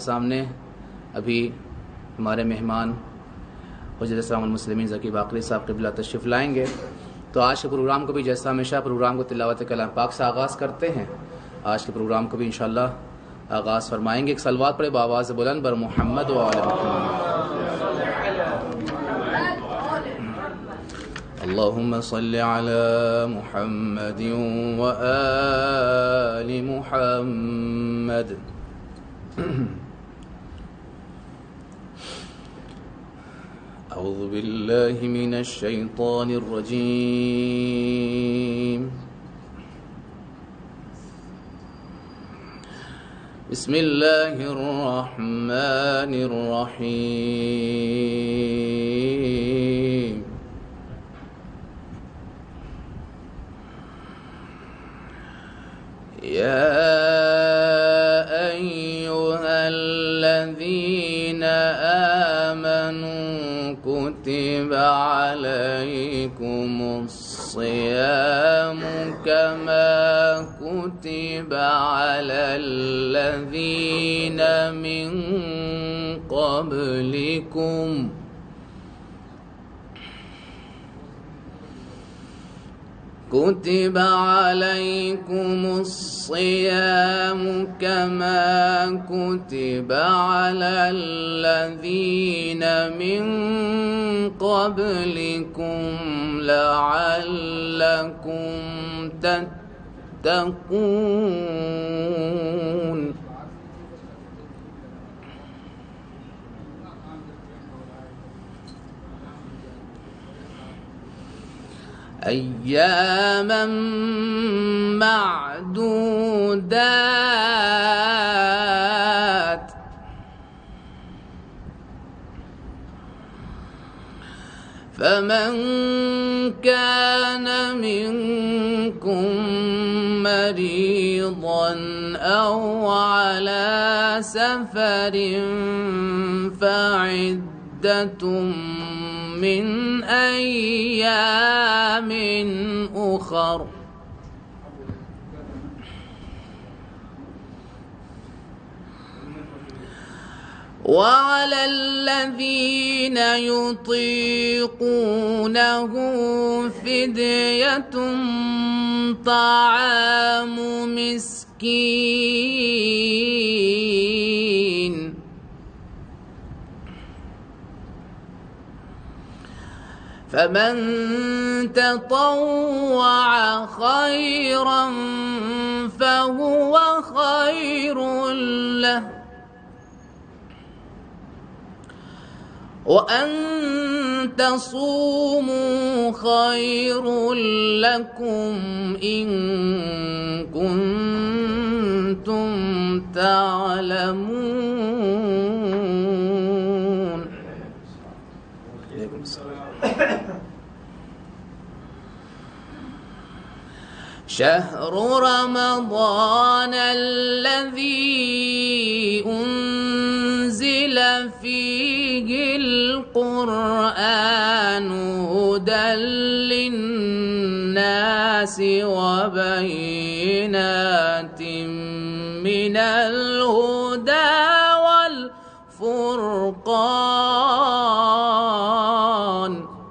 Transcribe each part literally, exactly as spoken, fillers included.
सामने अभी हमारे मेहमान हुज़रत इस्लामुल मुस्लिमीन ज़की बाकरी साहब क़िबला तशरीफ़ लाएंगे। तो आज के प्रोग्राम को भी जैसा हमेशा प्रोग्राम को तिलावत कलाम पाक से आगाज़ करते हैं, आज के प्रोग्राम को भी इंशाअल्लाह आगाज़ फरमाएंगे। एक सलवात पढ़े बावाज़ बुलंद बर मुहम्मद व आले मुहम्मद। अल्लाहुम्मा सल्लि अला मुहम्मद व आलि मुहम्मद। अऊज़ु बिल्लाहि मिनश शैतानिर रजीम। बिस्मिल्लाहिर रहमानिर रहीम। या अय्युहल्लज़ीना आमनू कुतिबा अलैकुमुस्सियामु कमा कुतिबा अलल्लज़ीना मिन क़ब्लिकुम कुतिबा अलैकुमुस्सियामु कमा कुतिबा अलल्लज़ीना मिन क़ब्लिकुम लअल्लकुम तत्तक़ून। अय्यामन माअदूदात। फमन कान मिनकुम मरीदन औ अला सफरिन फ़इद्दतुम मिन अय्यामिन उखर। वअलल्लज़ीन युतीक़ूनहु फ़िद्यतुन ताआमु मिस्कीन। फमन ततव्वअ खैरन फहुव खैरुन लहु वअन तसूमू खैरुन लकुम इन कुन्तुम तालमून। शहरु रमज़ान अल्लज़ी उन्ज़िल फ़ीहिल क़ुरआन हुदल लिन्नासि व बय्यिनातिम मिनल हुदा वल फ़ुरक़ान।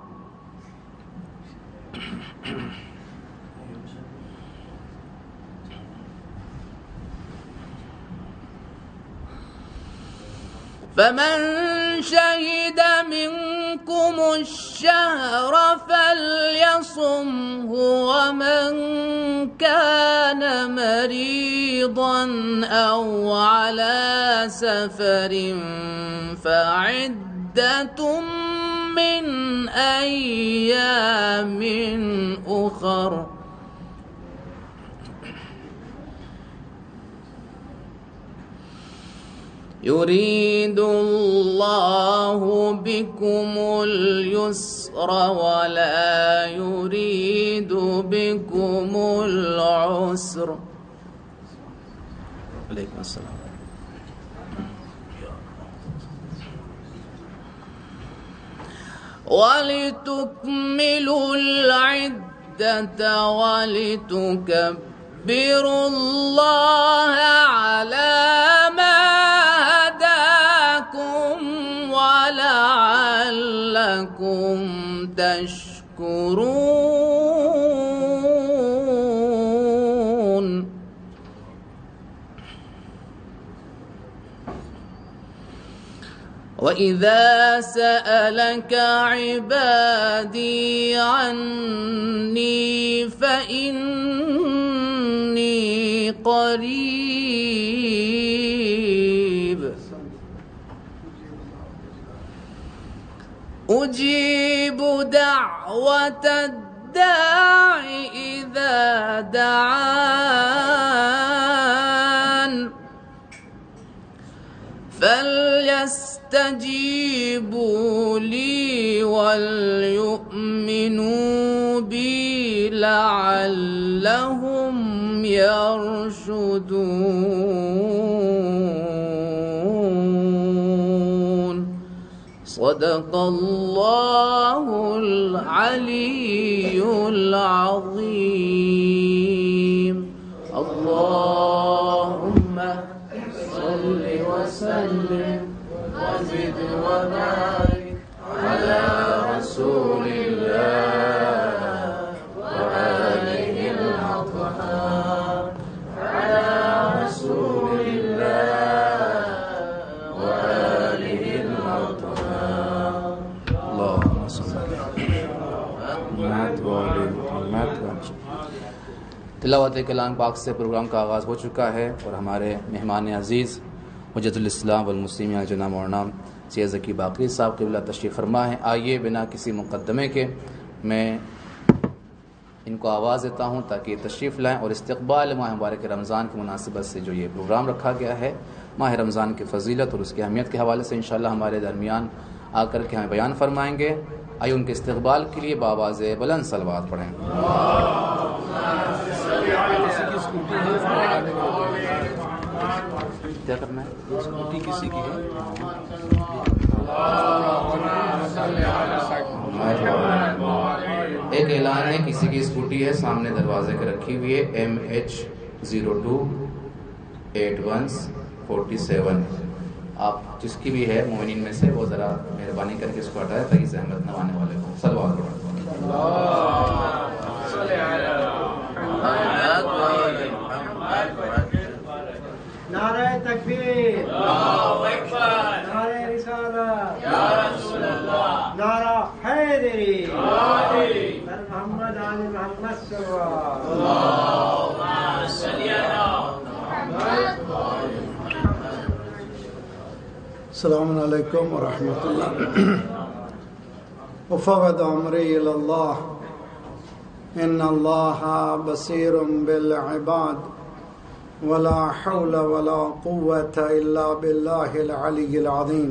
फमन शहिद मिनकुम अश-शहर फल्यसुमहु वमन कान मरीदन औ अला सफरिन फ़इद्दतुम मिन अय्यामिन उखर। युरीदुल्लाहु बिकुमुल युस्र वला युरीदु बिकुमुल उस्र। अलैकुम अस्सलाम। वलितुकमिलुल इद्दत वलितुकब्बिरुल्लाह अला मा हदा لعلكم تشكرون. وَإِذَا سَأَلَكَ عِبَادِي عَنِّي فَإِنِّي قَرِيبٌ أُجِيبُ دَعْوَةَ الدَّاعِ إِذَا دَعَانِ فَلْيَسْتَجِيبُوا لِي وَلْيُؤْمِنُوا بِي لَعَلَّهُمْ يَرْشُدُونَ. صدق الله العلي العظيم. اللهم صل وسلم وزد وبارك على رسول الله وآله الأطهار على رسول الله وآله الأطهار. اللهم صل على محمد. تلاوت کلام پاک سے پروگرام کا آغاز ہو چکا ہے اور ہمارے مہمان عزیز حجت الاسلام والمسلمین جناب مولانا سید ذکی باقری صاحب قبلہ تشریف فرما ہے. آئیے بنا کسی مقدمے کے میں ان کو آواز دیتا ہوں تاکہ یہ تشریف لائیں اور استقبال ماہ مبارک رمضان کی مناسبت سے جو یہ پروگرام رکھا گیا ہے ماہ رمضان کی فضیلت اور اس کی اہمیت کے حوالے سے انشاءاللہ ہمارے درمیان آ کر کے ہمیں بیان فرمائیں گے. آئیے ان کے استقبال کے لیے بآواز بلند صلوات پڑھیں. کیا کرنا ہے؟ اسکوٹی کسی کی ہے؟ ایک اعلان ہے، کسی کی اسکوٹی ہے سامنے دروازے کے رکھی ہوئی ہے، M H zero two eight one forty seven. آپ جس کی بھی ہے مومنین میں سے وہ ذرا مہربانی کر کے اس کو ہٹائے تاکہ زحمت نہ آنے والے کو. صلوات پڑھیں. نعرہ تکبیر، اللہ اکبر، نعرہ رسالت، یا رسول اللہ، نعرہ حیدری، سر محمد آل محمد صلی اللہ علیہ وسلم. السلام علیکم ورحمۃ اللہ. وفوض امری الی اللہ ان اللہ بصیر بالعباد ولا حول ولا قوة الا باللہ العلی العظیم.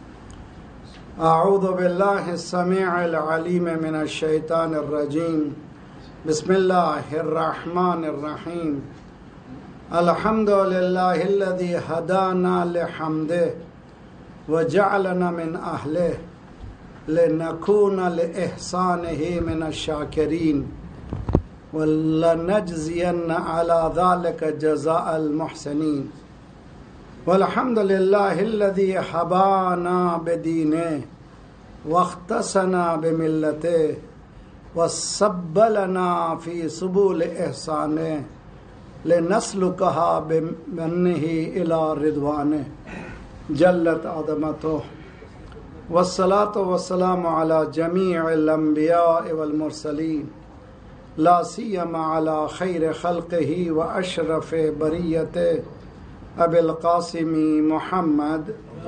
اعوذ باللہ السمیع العلیم من الشیطان الرجیم. بسم اللہ الرحمن الرحیم. الحمد للہ الذی ہدانا لحمدہ وجعلنا من اہلہ لنکون لإحسانہ من الشاکرین وَلَنَجْزِيَنَّ عَلَى ذَلِكَ جَزَاءَ الْمُحْسِنِينَ. وَالْحَمْدُ لِلَّهِ الَّذِي حَبَانَا بِدِينِهِ وَاخْتَصَنَا بِمِلَّتِهِ وَسَبَّلَنَا فِي سُبُلِ إِحْسَانِهِ لِنَسْلُكَهَا بِمَنِّهِ إِلَى رِضْوَانِهِ جلت عظمته. والصلاة والسلام على جميع الأنبياء والمرسلين لا سيما على خير خلقه وأشرف بريته أبي القاسم محمد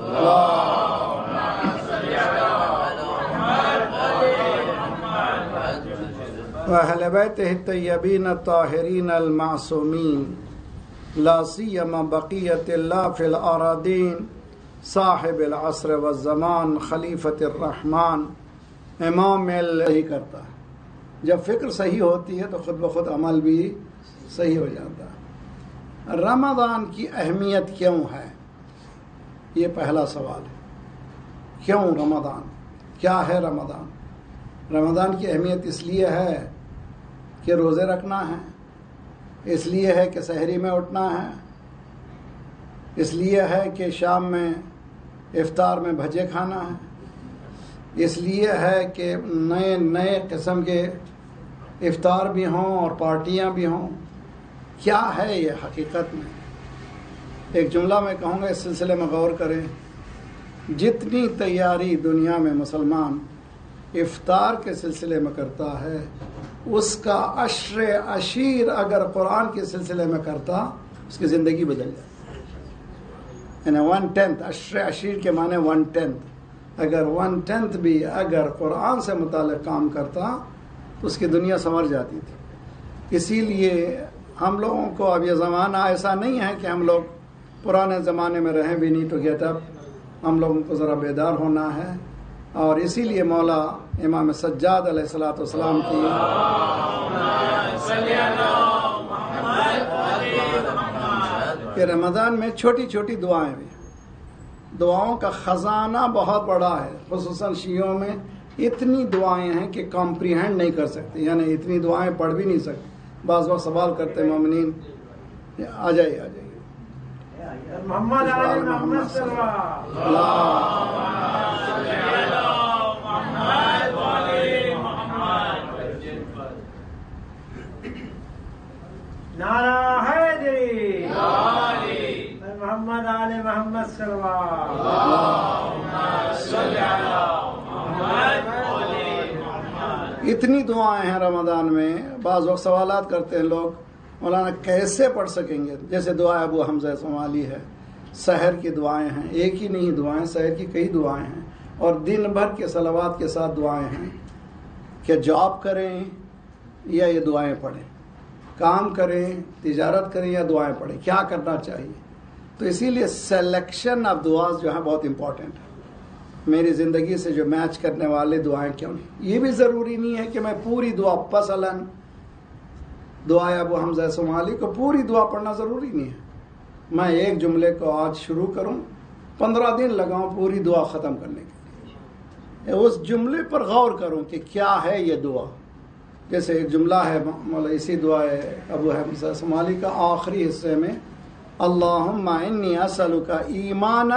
وأهل بيته الطيبين الطاهرين المعصومين لا سيما بقية الله في الأراضين صاحب العصر والزمان خلیفۃ الرحمن امام صحیح کرتا ہے. جب فکر صحیح ہوتی ہے تو خود بخود عمل بھی صحیح ہو جاتا ہے. رمضان کی اہمیت کیوں ہے؟ یہ پہلا سوال ہے. کیوں رمضان؟ کیا ہے رمضان؟ رمضان کی اہمیت اس لیے ہے کہ روزے رکھنا ہے، اس لیے ہے کہ سحری میں اٹھنا ہے، اس لیے ہے کہ شام میں افطار میں بھجے کھانا ہے، اس لیے ہے کہ نئے نئے قسم کے افطار بھی ہوں اور پارٹیاں بھی ہوں. کیا ہے یہ حقیقت میں؟ ایک جملہ میں کہوں گا، اس سلسلے میں غور کریں. جتنی تیاری دنیا میں مسلمان افطار کے سلسلے میں کرتا ہے، اس کا عشر عشیر اگر قرآن کے سلسلے میں کرتا، اس کی زندگی بدل جاتی. یعنی ون ٹینتھ، عشر عشیر کے معنی ون ٹینتھ، اگر ون ٹینتھ بھی اگر قرآن سے متعلق کام کرتا تو اس کی دنیا سنور جاتی تھی. اسی لیے ہم لوگوں کو اب یہ زمانہ ایسا نہیں ہے کہ ہم لوگ پرانے زمانے میں رہیں بھی نہیں. ٹو گیٹ اپ، ہم لوگوں کو ذرا بیدار ہونا ہے. اور اسی لیے مولا امام سجاد علیہ الصلوۃ والسلام کی کہ رمضان میں چھوٹی چھوٹی دعائیں بھی، دعاؤں کا خزانہ بہت بڑا ہے. خصوصاً شیعوں میں اتنی دعائیں ہیں کہ کمپریہینڈ نہیں کر سکتے، یعنی اتنی دعائیں پڑھ بھی نہیں سکتے. بعض وقت سوال کرتے مومنین، آ جائیے آ جائیے محمد علی محمد صلی نعرہ حیدری، محمد علی محمد صلی اتنی دعائیں ہیں رمضان میں. بعض وقت سوالات کرتے ہیں لوگ، مولانا کیسے پڑھ سکیں گے؟ جیسے دعا ابو حمزہ سمالی ہے، سحر کی دعائیں ہیں، ایک ہی نہیں دعائیں، سحر کی کئی دعائیں ہیں، اور دن بھر کے صلوات کے ساتھ دعائیں ہیں. کہ جاب کریں یا یہ دعائیں پڑھیں، کام کریں، تجارت کریں یا دعائیں پڑھیں، کیا کرنا چاہیے؟ تو اسی لیے سلیکشن آف دعاز جو ہے بہت امپورٹنٹ ہے. میری زندگی سے جو میچ کرنے والے دعائیں کیوں نہیں. یہ بھی ضروری نہیں ہے کہ میں پوری دعا، مثلاً دعا ابو حمزہ سمالی کو پوری دعا پڑھنا ضروری نہیں ہے. میں ایک جملے کو آج شروع کروں، پندرہ دن لگاؤں پوری دعا ختم کرنے کے لیے، اس جملے پر غور کروں کہ کیا ہے یہ دعا. جیسے ایک جملہ ہے مولا اسی دعا ابو حمزہ سمالی کا آخری حصے میں، اللہم انی اسألک ایمانا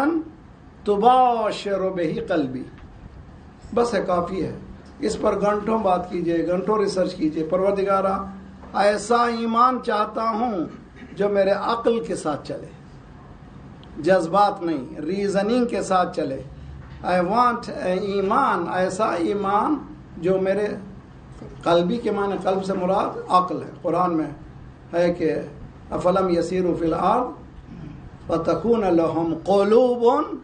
تباشر بہ قلبی. بس ہے، کافی ہے. اس پر گھنٹوں بات کیجئے، گھنٹوں ریسرچ کیجئے. پروردگارہ ایسا ایمان چاہتا ہوں جو میرے عقل کے ساتھ چلے، جذبات نہیں، ریزننگ کے ساتھ چلے. آئی وانٹ ایمان، ایسا ایمان جو میرے قلبی کے معنی قلب سے مراد عقل ہے. قرآن میں ہے کہ افلم یسیروا فی الارض فتکون لهم قلوب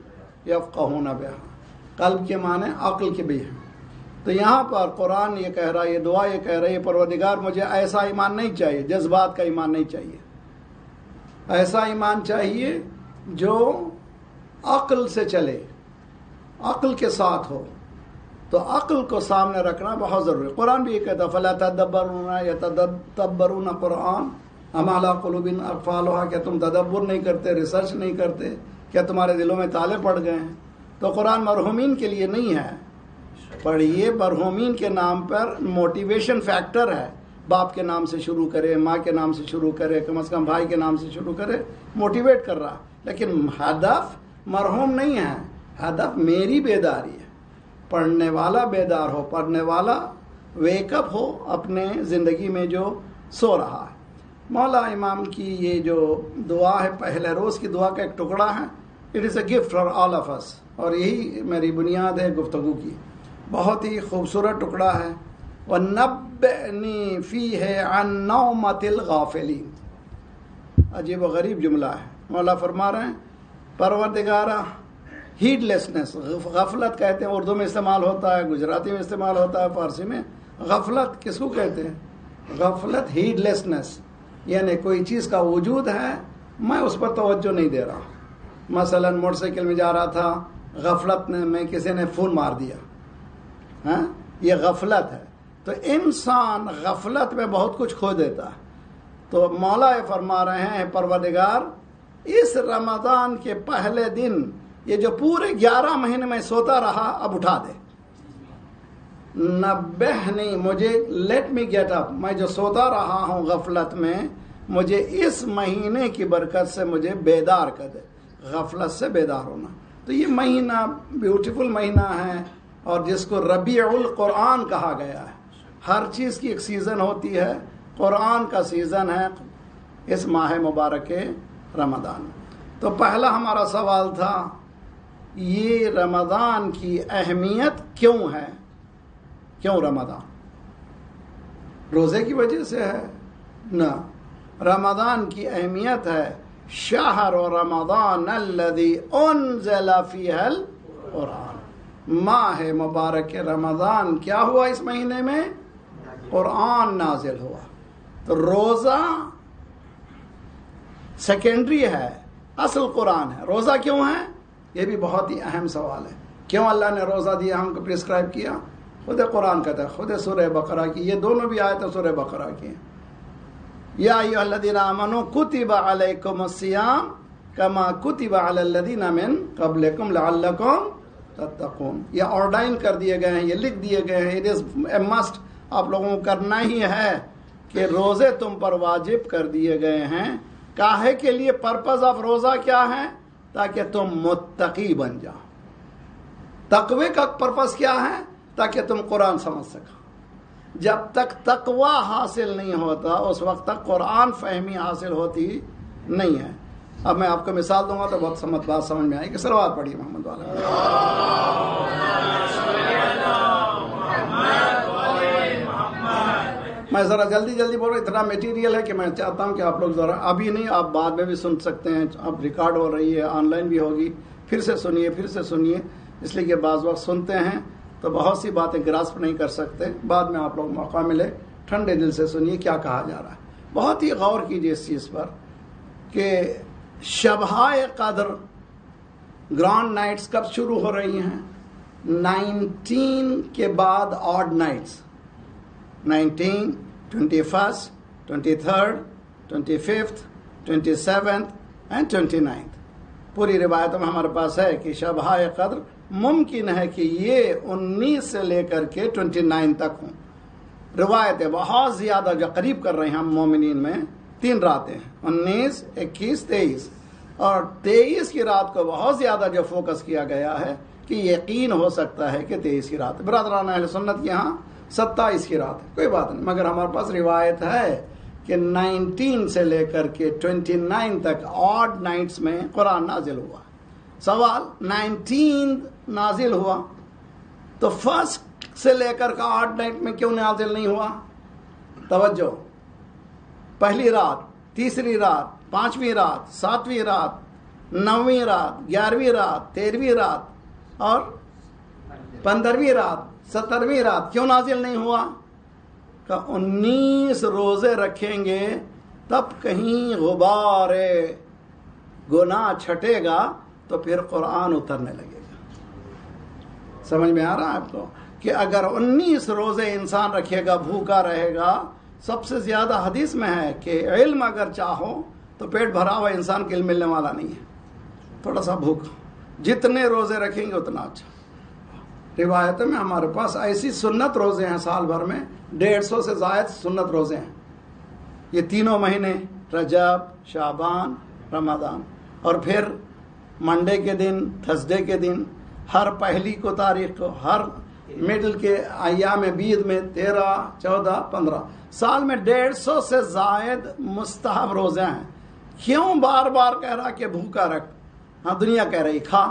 یفقہون بہا، قلب کے معنی عقل کے بھی ہیں. تو یہاں پر قرآن یہ کہہ رہا ہے، یہ دعا یہ کہہ رہی ہے، پروردگار مجھے ایسا ایمان نہیں چاہیے، جذبات کا ایمان نہیں چاہیے، ایسا ایمان چاہیے جو عقل سے چلے، عقل کے ساتھ ہو. تو عقل کو سامنے رکھنا بہت ضروری ہے. قرآن بھی یہ کہتا ہے فَلَا تَدَبَّرُونَ يَتَدَبَّرُونَ قُرْآنَ أَمْ عَلَىٰ قُلُوبٍ أَقْفَالُهَا، کہ تم تدبر نہیں کرتے، ریسرچ نہیں کرتے، کیا تمہارے دلوں میں تالے پڑ گئے ہیں؟ تو قرآن مرحومین کے لیے نہیں ہے. پڑھیے، مرحومین کے نام پر موٹیویشن فیکٹر ہے. باپ کے نام سے شروع کرے، ماں کے نام سے شروع کرے، کم از کم بھائی کے نام سے شروع کرے، موٹیویٹ کر رہا. لیکن ہدف مرحوم نہیں ہے، ہدف میری بیداری ہے. پڑھنے والا بیدار ہو، پڑھنے والا ویک اپ ہو اپنے زندگی میں جو سو رہا ہے. مولا امام کی یہ جو دعا ہے، پہلے روز کی دعا کا ایک ٹکڑا ہے. It is a gift for all of us, اور یہی میری بنیاد ہے گفتگو کی. بہت ہی خوبصورت ٹکڑا ہے. وَنَبِّئْنِي فِيهِ عَن نَوْمَةِ الْغَافِلِينَ. عجیب و غریب جملہ ہے. مولا فرما رہے ہیں پروردگارہ، ہیڈ لیسنس، غفلت کہتے ہیں، اردو میں استعمال ہوتا ہے، گجراتی میں استعمال ہوتا ہے، فارسی میں. غفلت کس کو کہتے ہیں؟ غفلت ہیڈ لیسنس، یعنی کوئی چیز کا وجود ہے، میں اس پر توجہ نہیں دے رہا. مثلا موٹر سائیکل میں جا رہا تھا، غفلت نے میں کسی نے فون مار دیا، ہاں، یہ غفلت ہے. تو انسان غفلت میں بہت کچھ کھو دیتا ہے. تو مولا فرما رہے ہیں پروردگار، اس رمضان کے پہلے دن، یہ جو پورے گیارہ مہینے میں سوتا رہا، اب اٹھا دے. نبہنی، مجھے لیٹ می گیٹ اپ، میں جو سوتا رہا ہوں غفلت میں، مجھے اس مہینے کی برکت سے مجھے بیدار کر دے. غفلت سے بیدار ہونا. تو یہ مہینہ بیوٹیفل مہینہ ہے، اور جس کو ربیع القرآن کہا گیا ہے. ہر چیز کی ایک سیزن ہوتی ہے. قرآن کا سیزن ہے اس ماہ مبارک رمضان. تو پہلا ہمارا سوال تھا یہ رمضان کی اہمیت کیوں ہے؟ کیوں رمضان؟ روزے کی وجہ سے ہے؟ نہ، رمضان کی اہمیت ہے شہر رمضان الذی انزل فیہ القرآن. ماہ مبارک رمضان کیا ہوا اس مہینے میں؟ قرآن نازل ہوا. تو روزہ سیکنڈری ہے، اصل قرآن ہے. روزہ کیوں ہے؟ یہ بھی بہت ہی اہم سوال ہے. کیوں اللہ نے روزہ دیا، ہم کو پرسکرائب کیا؟ خود قرآن کہتا ہے، خود سورہ بقرہ کی، یہ دونوں بھی آیتیں سورہ بقرہ کی ہیں. یا ایھا الذین آمنوا کتب علیکم الصیام کما کتب علی الذین من قبلکم لعلکم تتقون. یہ آرڈائن کر دیے گئے ہیں، یہ لکھ دیے گئے ہیں. اٹ از اے مسٹ، آپ لوگوں کو کرنا ہی ہے کہ روزے تم پر واجب کر دیے گئے ہیں. کاہے کے لیے؟ پرپز آف روزہ کیا ہے؟ تاکہ تم متقی بن جاؤ. تقوی کا پرپز کیا ہے؟ تاکہ تم قرآن سمجھ سکو. جب تک تقوی حاصل نہیں ہوتا اس وقت تک قرآن فہمی حاصل ہوتی نہیں ہے. اب میں آپ کو مثال دوں گا تو بہت سمجھ بات سمجھ میں آئے گی. صلوات پڑھیے محمد والا. میں ذرا جلدی جلدی بول رہا ہوں، اتنا میٹیریل ہے کہ میں چاہتا ہوں کہ آپ لوگ ذرا ابھی نہیں، آپ بعد میں بھی سن سکتے ہیں. اب ریکارڈ ہو رہی ہے، آن لائن بھی ہوگی، پھر سے سنیے پھر سے سنیے. اس لیے کہ بعض وقت سنتے ہیں تو بہت سی باتیں گراسپ نہیں کر سکتے. بعد میں آپ لوگ موقع ملے ٹھنڈے دل سے سنیے کیا کہا جا رہا ہے. بہت ہی غور کیجیے اس چیز پر کہ شبہائے قدر گرانڈ نائٹس کب شروع ہو رہی ہیں؟ نائنٹین کے بعد odd nights. Nineteen, twenty first, twenty third, twenty fifth, twenty seventh and twenty ninth. پوری روایتوں میں ہمارے پاس ہے کہ شبہائے قدر ممکن ہے کہ یہ انیس سے لے کر کے ٹوینٹی نائن تک ہوں. روایتیں بہت زیادہ جو قریب کر رہے ہیں ہم مومنین میں تین راتیں ہیں، انیس، اکیس، تیئیس. اور تیئیس کی رات کو بہت زیادہ جو فوکس کیا گیا ہے کہ یقین ہو سکتا ہے کہ تیئیس کی رات. برادران اہل سنت یہاں ستائیس کی رات ہے، کوئی بات نہیں. مگر ہمارے پاس روایت ہے کہ نائنٹین سے لے کر کے ٹوینٹی نائن تک آڈ نائٹس میں قرآن نازل ہوا. سوال، نائنٹین نازل ہوا تو فرسٹ سے لے کر کے آٹھ نائٹ میں کیوں نازل نہیں ہوا؟ توجہ، پہلی رات، تیسری رات، پانچویں رات، ساتویں رات، نویں رات، گیارہویں رات، تیرہویں رات اور پندرہویں رات، سترویں رات کیوں نازل نہیں ہوا؟ کہ انیس روزے رکھیں گے تب کہیں غبار گناہ چھٹے گا تو پھر قرآن اترنے لگے گا. سمجھ میں آ رہا ہے آپ کو کہ اگر انیس روزے انسان رکھے گا، بھوکا رہے گا. سب سے زیادہ حدیث میں ہے کہ علم اگر چاہو تو پیٹ بھرا ہوا انسان کو علم ملنے والا نہیں ہے، تھوڑا سا بھوکا. جتنے روزے رکھیں گے اتنا اچھا. روایتوں میں ہمارے پاس ایسی سنت روزے ہیں سال بھر میں ڈیڑھ سو سے زائد سنت روزے ہیں. یہ تینوں مہینے، رجب، شعبان، رمضان. اور پھر منڈے کے دن، تھرسڈے کے دن، ہر پہلی کو تاریخ کو، ہر مڈل کے ایام بیض میں تیرہ، چودہ، پندرہ. سال میں ڈیڑھ سو سے زائد مستحب روزے ہیں. کیوں بار بار کہہ رہا کہ بھوکا رکھ؟ ہاں دنیا کہہ رہی کھا،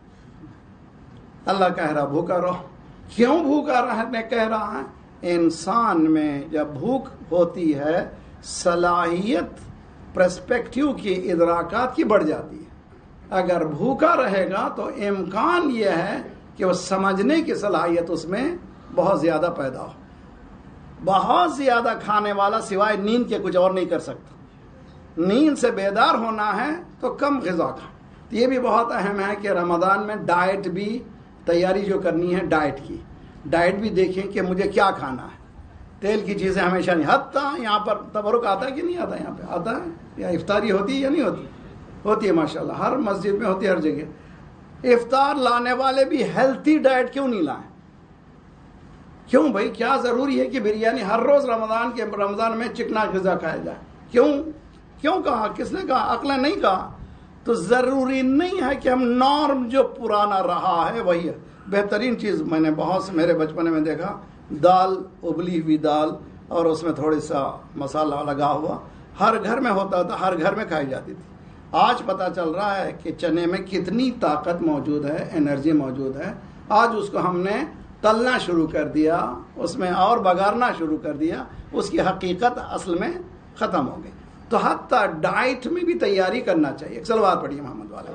اللہ کہہ رہا بھوکا رہو. کیوں بھوکا رہنے کہہ رہا ہے؟ انسان میں جب بھوک ہوتی ہے صلاحیت پرسپیکٹیو کی، ادراکات کی بڑھ جاتی ہے. اگر بھوکا رہے گا تو امکان یہ ہے کہ وہ سمجھنے کی صلاحیت اس میں بہت زیادہ پیدا ہو. بہت زیادہ کھانے والا سوائے نیند کے کچھ اور نہیں کر سکتا. نیند سے بیدار ہونا ہے تو کم غذا کھا. یہ بھی بہت اہم ہے کہ رمضان میں ڈائٹ بھی تیاری جو کرنی ہے، ڈائٹ کی ڈائٹ بھی دیکھیں کہ مجھے کیا کھانا ہے. تیل کی چیزیں ہمیشہ نہیں. حتیٰ یہاں پر تبرک آتا ہے کہ نہیں آتا؟ یہاں پہ آتا ہے یا افطاری ہوتی ہے یا نہیں ہوتی؟ ہوتی ہے ماشاءاللہ، ہر مسجد میں ہوتی ہے، ہر جگہ. افطار لانے والے بھی ہیلتھی ڈائٹ کیوں نہیں لائیں؟ کیوں بھائی؟ کیا ضروری ہے کہ بریانی ہر روز رمضان کے رمضان میں چکنا غذا کھایا جائے؟ کیوں کیوں کہا؟ کس نے کہا؟ عقل نہیں کہا. تو ضروری نہیں ہے کہ ہم نارم جو پرانا رہا ہے وہی ہے بہترین چیز. میں نے بہت سے میرے بچپنے میں دیکھا دال, ابلی ہوئی دال اور اس میں تھوڑی سا مسالہ لگا ہوا, ہر گھر میں ہوتا تھا, ہر گھر میں کھائی جاتی تھی. آج پتہ چل رہا ہے کہ چنے میں کتنی طاقت موجود ہے, انرجی موجود ہے. آج اس کو ہم نے تلنا شروع کر دیا, اس میں اور بگارنا شروع کر دیا, اس کی حقیقت اصل میں ختم ہو گئی. تو حتیٰ ڈائٹ میں بھی تیاری کرنا چاہیے. ایک سلوات پڑھیے محمد والے.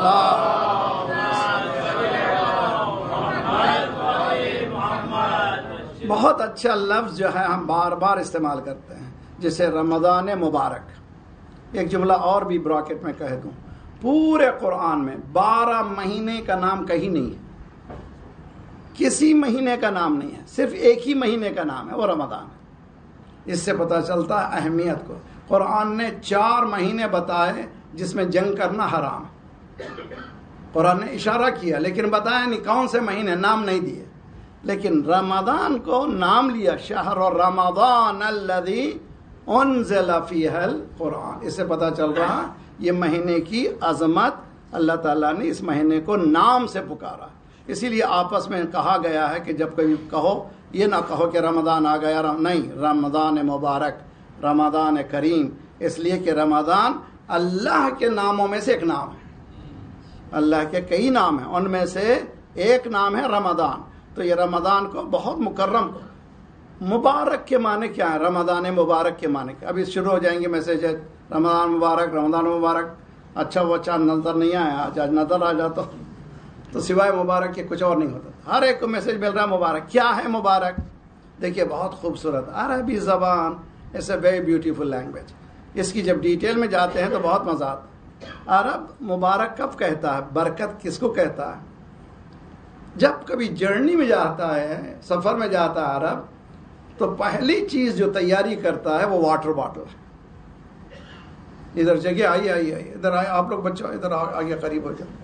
بہت اچھا لفظ جو ہے ہم بار بار استعمال کرتے ہیں جسے رمضان مبارک. ایک جملہ اور بھی براکٹ میں کہہ دوں, پورے قرآن میں بارہ مہینے کا نام کہیں نہیں ہے, کسی مہینے کا نام نہیں ہے, صرف ایک ہی مہینے کا نام ہے, وہ رمضان ہے. اس سے پتہ چلتا ہے اہمیت کو. قرآن نے چار مہینے بتائے جس میں جنگ کرنا حرام. قرآن نے اشارہ کیا لیکن بتایا نہیں کون سے مہینے, نام نہیں دیے. لیکن رمضان کو نام لیا, شہر رمضان الذی انزل فیہ القرآن. اس سے پتہ چل رہا یہ مہینے کی عظمت, اللہ تعالیٰ نے اس مہینے کو نام سے پکارا. اسی لیے آپس میں کہا گیا ہے کہ جب کبھی کہو یہ نہ کہو کہ رمضان آ گیا, نہیں, رمضان مبارک, رمضان کریم, اس لیے کہ رمضان اللہ کے ناموں میں سے ایک نام ہے. اللہ کے کئی نام ہیں, ان میں سے ایک نام ہے رمضان. تو یہ رمضان کو بہت مکرم کو. مبارک کے معنی کیا ہے؟ رمضان مبارک کے معنی کیا؟ ابھی شروع ہو جائیں گے میسج, رمضان مبارک, رمضان مبارک. اچھا وہ چاند نظر نہیں آیا, آج آج نظر آ جاتا تو سوائے مبارک کے کچھ اور نہیں ہوتا. ہر ایک کو میسج مل رہا ہے مبارک. کیا ہے مبارک؟ دیکھیے بہت خوبصورت عربی زبان, it's a very beautiful language. اس کی جب ڈیٹیل میں جاتے ہیں تو بہت مزہ آتا ہے. عرب مبارک کب کہتا ہے, برکت کس کو کہتا ہے؟ جب کبھی جرنی میں جاتا ہے, سفر میں جاتا ہے عرب, تو پہلی چیز جو تیاری کرتا ہے وہ واٹر باٹل ہے. ادھر جگہ آئیے آئیے آئیے ادھر آئے آپ لوگ, بچوں ادھر آگے قریب ہو جاؤ.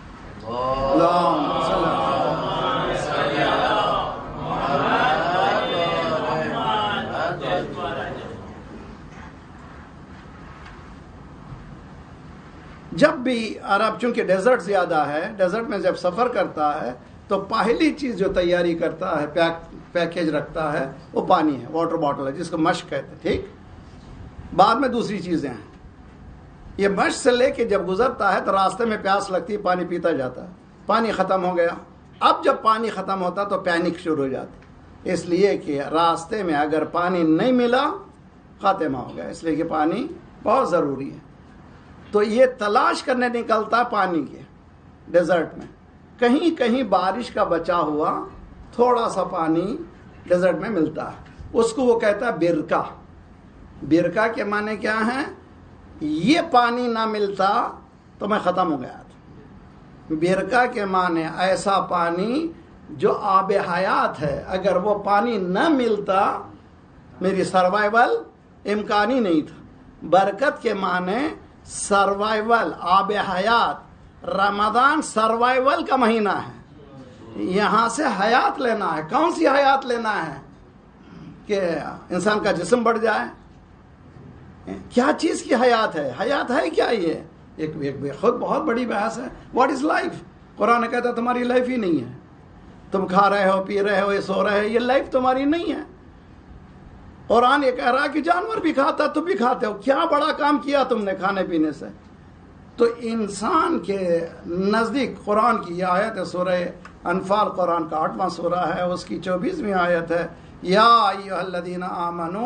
جب بھی عرب, چونکہ ڈیزرٹ زیادہ ہے, ڈیزرٹ میں جب سفر کرتا ہے تو پہلی چیز جو تیاری کرتا ہے, پیک پیکیج رکھتا ہے, وہ پانی ہے, واٹر باٹل ہے, جس کو مشک کہتے ہیں. ٹھیک, بعد میں دوسری چیزیں ہیں. یہ مشک سے لے کے جب گزرتا ہے تو راستے میں پیاس لگتی ہے, پانی پیتا جاتا ہے, پانی ختم ہو گیا. اب جب پانی ختم ہوتا تو پینک شروع ہو جاتی, اس لیے کہ راستے میں اگر پانی نہیں ملا خاتمہ ہو گیا. اس لیے کہ پانی بہت ضروری ہے. تو یہ تلاش کرنے نکلتا ہے پانی کے ڈیزرٹ میں. کہیں کہیں بارش کا بچا ہوا تھوڑا سا پانی ڈیزرٹ میں ملتا ہے, اس کو وہ کہتا ہے برکہ. برکہ کے معنی کیا ہے؟ یہ پانی نہ ملتا تو میں ختم ہو گیا تھا. برکہ کے معنی ایسا پانی جو آب حیات ہے, اگر وہ پانی نہ ملتا میری سروائیول امکانی نہیں تھا. برکت کے معنی سروائیول, آب حیات. رمضان سروائیول کا مہینہ ہے, یہاں سے حیات لینا ہے. کون سی حیات لینا ہے؟ کہ انسان کا جسم بڑھ جائے. کیا چیز کی حیات ہے؟ حیات ہے کیا؟ یہ ایک, ایک خود بہت بڑی بحث ہے. What is life? قرآن کہتا ہے تمہاری لائف ہی نہیں ہے. تم کھا رہے ہو, پی رہے ہو, یہ سو رہے ہو, یہ لائف تمہاری نہیں ہے. قرآن یہ کہہ رہا ہے کہ جانور بھی کھاتا, تم بھی کھاتے ہو. کیا بڑا کام کیا تم نے کھانے پینے سے؟ تو انسان کے نزدیک قرآن کی یہ آیت ہے, سورہ انفال قرآن کا آٹھواں سورہ ہے, اس کی چوبیسویں آیت ہے, یا ایھا الذین آمنوا.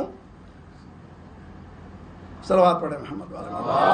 صلوات پڑھیں محمد والے.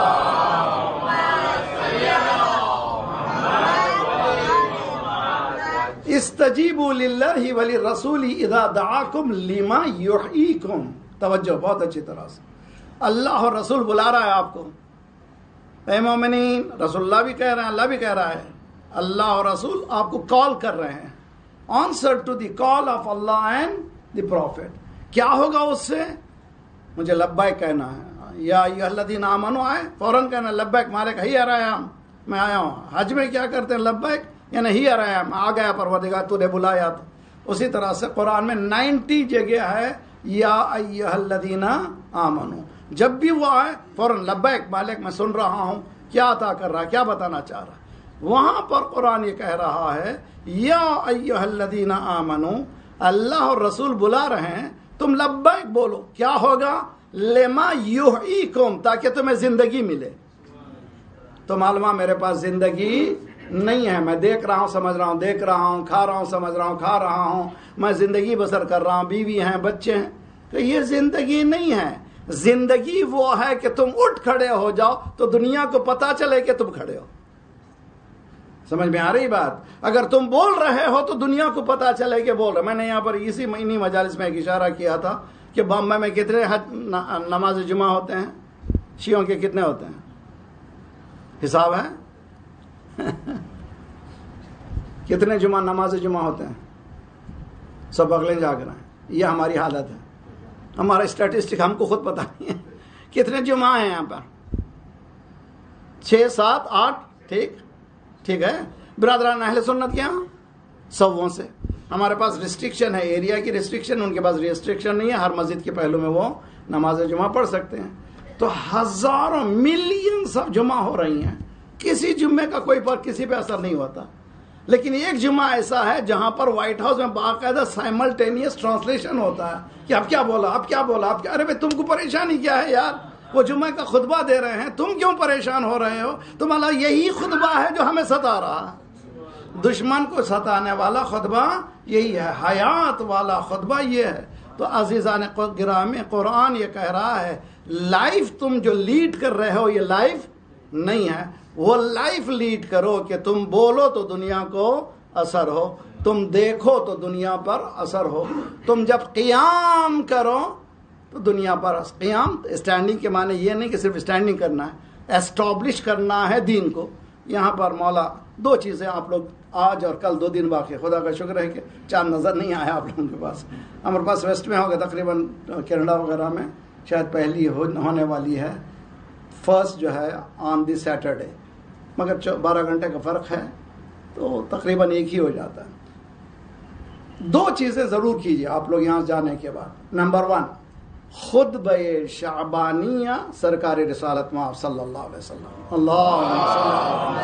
استجیبوا للہ وللرسول اذا دعاکم لما یحییکم. توجہ بہت اچھی طرح سے, اللہ اور رسول بلا رہا ہے آپ کو. اے مومنین, رسول اللہ بھی کہہ رہے ہیں, اللہ بھی کہہ رہا ہے, اللہ اور رسول آپ کو کال کر رہے ہیں. Answer to the call of Allah and the prophet. کیا ہوگا اس سے؟ مجھے لبیک کہنا ہے. یا ایھا الذین آمنوا آئے فوراً کہنا لبیک مالک, ہی آ رہا ہے, میں آیا ہوں. حج میں کیا کرتے ہیں؟ لبیک, یعنی ہی آ رہا ہے, آ گیا پروردگار, تو نے بلایا. تو اسی طرح سے قرآن میں نائنٹی جگہ ہے یا ایھا الذین آمنوا. جب بھی وہ آئے فوراً لبیک مالک, میں سن رہا ہوں, کیا عطا کر رہا ہے, کیا بتانا چاہ رہا ہے. وہاں پر قرآن یہ کہہ رہا ہے یا ایھا الذین آمنو, اللہ اور رسول بلا رہے ہیں, تم لبیک بولو. کیا ہوگا؟ لما یحییکم, تاکہ تمہیں زندگی ملے. تو معلوم میرے پاس زندگی نہیں ہے, میں دیکھ رہا ہوں سمجھ رہا ہوں, دیکھ رہا ہوں کھا رہا ہوں سمجھ رہا ہوں کھا رہا ہوں, میں زندگی بسر کر رہا ہوں, بیوی ہیں بچے ہیں. تو یہ زندگی نہیں ہے. زندگی وہ ہے کہ تم اٹھ کھڑے ہو جاؤ تو دنیا کو پتا چلے کہ تم کھڑے ہو. سمجھ میں آ رہی بات؟ اگر تم بول رہے ہو تو دنیا کو پتا چلے کہ بول رہے. میں نے یہاں پر اسی مہینے مجالس میں ایک اشارہ کیا تھا کہ بامبے میں کتنے نماز جمعہ ہوتے ہیں, شیعوں کے کتنے ہوتے ہیں, حساب ہے؟ کتنے جمعہ نماز جمعہ ہوتے ہیں؟ سب اگلے جا کر ہیں. یہ ہماری حالت ہے, ہمارا اسٹیٹسٹک ہم کو خود پتہ نہیں ہے. کتنے جمعہ ہیں یہاں پر؟ چھ سات آٹھ. ٹھیک ٹھیک ہے برادران اہل سنت کے یہاں سووں سے. ہمارے پاس ریسٹرکشن ہے, ایریا کی ریسٹرکشن, ان کے پاس ریسٹرکشن نہیں ہے. ہر مسجد کے پہلو میں وہ نماز جمعہ پڑھ سکتے ہیں. تو ہزاروں ملینز آف جمعہ ہو رہی ہیں, کسی جمعے کا کوئی پر کسی پہ اثر نہیں ہوتا. لیکن ایک جمعہ ایسا ہے جہاں پر وائٹ ہاؤس میں باقاعدہ سائملٹینیس ٹرانسلیشن ہوتا ہے کہ اب کیا بولا اب کیا بولا اب کیا. ارے بھائی تم کو پریشانی کیا ہے یار؟ وہ جمعہ کا خطبہ دے رہے ہیں, تم کیوں پریشان ہو رہے ہو؟ تم اللہ یہی خطبہ ہے جو ہمیں ستا رہا ہے. دشمن کو ستانے والا خطبہ یہی ہے, حیات والا خطبہ یہ ہے. تو عزیزان گرامی, قرآن یہ کہہ رہا ہے لائف تم جو لیڈ کر رہے ہو یہ لائف نہیں ہے. وہ لائف لیڈ کرو کہ تم بولو تو دنیا کو اثر ہو, تم دیکھو تو دنیا پر اثر ہو, تم جب قیام کرو تو دنیا پر قیام. اسٹینڈنگ کے معنی یہ نہیں کہ صرف اسٹینڈنگ کرنا ہے, اسٹیبلش کرنا ہے دین کو. یہاں پر مولا دو چیزیں آپ لوگ آج اور کل دو دن باقی, خدا کا شکر ہے کہ چاند نظر نہیں آیا آپ لوگوں کے پاس. ہمارے پاس ویسٹ میں ہوگا تقریباً کینیڈا وغیرہ میں شاید پہلی ہونے والی ہے, فرسٹ جو ہے آن دی سیٹرڈے, مگر بارہ گھنٹے کا فرق ہے تو تقریباً ایک ہی ہو جاتا ہے. دو چیزیں ضرور کیجیے آپ لوگ یہاں جانے کے بعد. نمبر ون, خطبہ شعبانیہ سرکار رسالت مآب صلی اللہ علیہ وسلم. اللہ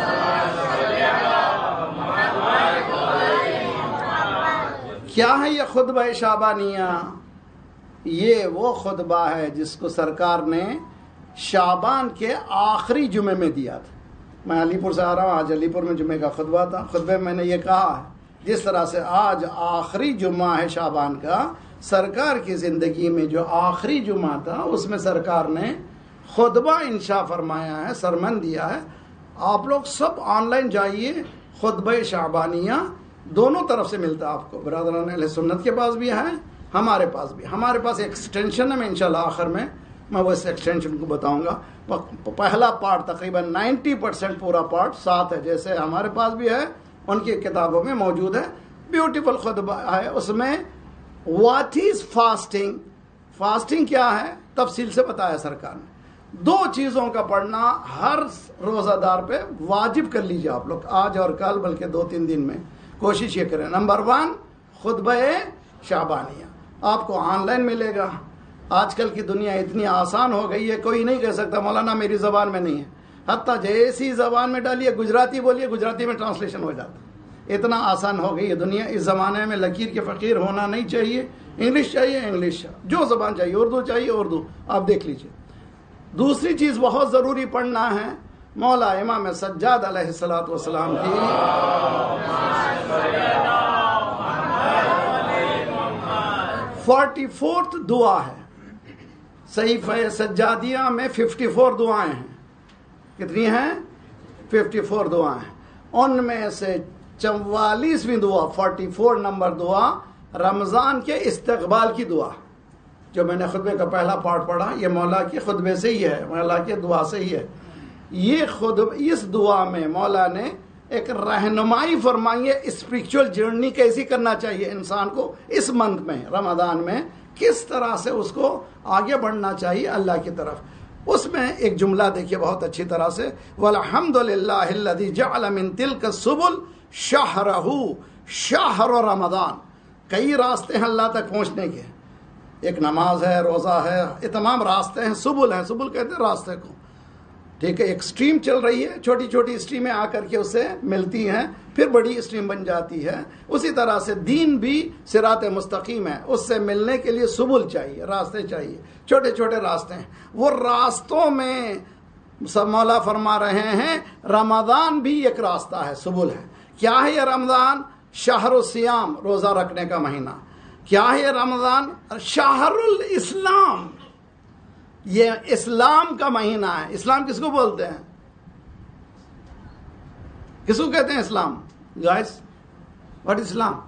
کیا ہے یہ خطبہ شعبانیہ؟ یہ وہ خطبہ ہے جس کو سرکار نے شعبان کے آخری جمعے میں دیا تھا. میں علی پور سے آ رہا ہوں, آج علی پور میں جمعے کا خطبہ تھا. خطبے میں نے یہ کہا ہے جس طرح سے آج آخری جمعہ ہے شعبان کا, سرکار کی زندگی میں جو آخری جمعہ تھا اس میں سرکار نے خطبہ انشاء فرمایا ہے, سرمن دیا ہے. آپ لوگ سب آن لائن جائیے, خطبہ شعبانیہ دونوں طرف سے ملتا ہے آپ کو. برادران اہل سنت کے پاس بھی ہے, ہمارے پاس بھی. ہمارے پاس ایکسٹینشن ہے, میں انشاءاللہ آخر میں میں وہ اس ایکسٹینشن کو بتاؤں گا. پہلا پارٹ تقریباً نائنٹی پرسینٹ پورا پارٹ ساتھ ہے, جیسے ہمارے پاس بھی ہے ان کی کتابوں میں موجود ہے. بیوٹیفل خطبہ ہے. اس میں واٹ از فاسٹنگ, فاسٹنگ کیا ہے تفصیل سے بتایا سرکار نے. دو چیزوں کا پڑھنا ہر روزہ دار پہ واجب کر لیجیے آپ لوگ, آج اور کل, بلکہ دو تین دن میں کوشش یہ کریں. نمبر ون, خطبہ شعبانیہ آپ کو آن لائن ملے گا. آج کل کی دنیا اتنی آسان ہو گئی ہے, کوئی نہیں کہہ سکتا مولانا میری زبان میں نہیں ہے. حتیٰ جیسی زبان میں ڈالیے, گجراتی بولیے, گجراتی میں ٹرانسلیشن ہو جاتا. اتنا آسان ہو گئی ہے دنیا. اس زمانے میں لکیر کے فقیر ہونا نہیں چاہیے. انگلش چاہیے انگلش, جو زبان چاہیے, اردو چاہیے اردو, آپ دیکھ لیجیے. دوسری چیز بہت ضروری پڑھنا ہے, مولا امام سجاد علیہ الصلوۃ والسلام کی فورٹی فورتھ دعا ہے. صحیفہ سجادیہ میں ففٹی فور دعائیں ہیں. کتنی ہیں؟ ففٹی فور دعائیں. ان میں سے چوالیسویں دعا, فورٹی فور نمبر دعا رمضان کے استقبال کی دعا. جو میں نے خطبے کا پہلا پارٹ پڑھا یہ مولا کے خطبے سے ہی ہے, مولا کے دعا سے ہی ہے. یہ خود اس دعا میں مولا نے ایک رہنمائی فرمائی ہے, اسپریچول جرنی کیسی کرنا چاہیے انسان کو اس منتھ میں, رمضان میں کس طرح سے اس کو آگے بڑھنا چاہیے اللہ کی طرف. اس میں ایک جملہ دیکھیے بہت اچھی طرح سے, وَالْحَمْدُ لِلَّهِ الَّذِي جَعَلَ مِن تِلْكَ السُّبُلِ شَهْرَهُ شَهْرُ رمضان. کئی راستے ہیں اللہ تک پہنچنے کے, ایک نماز ہے, روزہ ہے, یہ تمام راستے ہیں, سبل ہیں. سبل کہتے ہیں راستے کو. ٹھیک ہے، ایک اسٹریم چل رہی ہے، چھوٹی چھوٹی اسٹریمیں آ کر کے اس سے ملتی ہیں، پھر بڑی اسٹریم بن جاتی ہے. اسی طرح سے دین بھی صراط مستقیم ہے، اس سے ملنے کے لیے سبل چاہیے، راستے چاہیے، چھوٹے چھوٹے راستے ہیں. وہ راستوں میں سب مولا فرما رہے ہیں رمضان بھی ایک راستہ ہے، سبل ہے. کیا ہے یہ رمضان؟ شہر الصیام، روزہ رکھنے کا مہینہ. کیا ہے یہ رمضان؟ شہر الاسلام، یہ اسلام کا مہینہ ہے. اسلام کس کو بولتے ہیں؟ کس کو کہتے ہیں Islam? Guys what is Islam?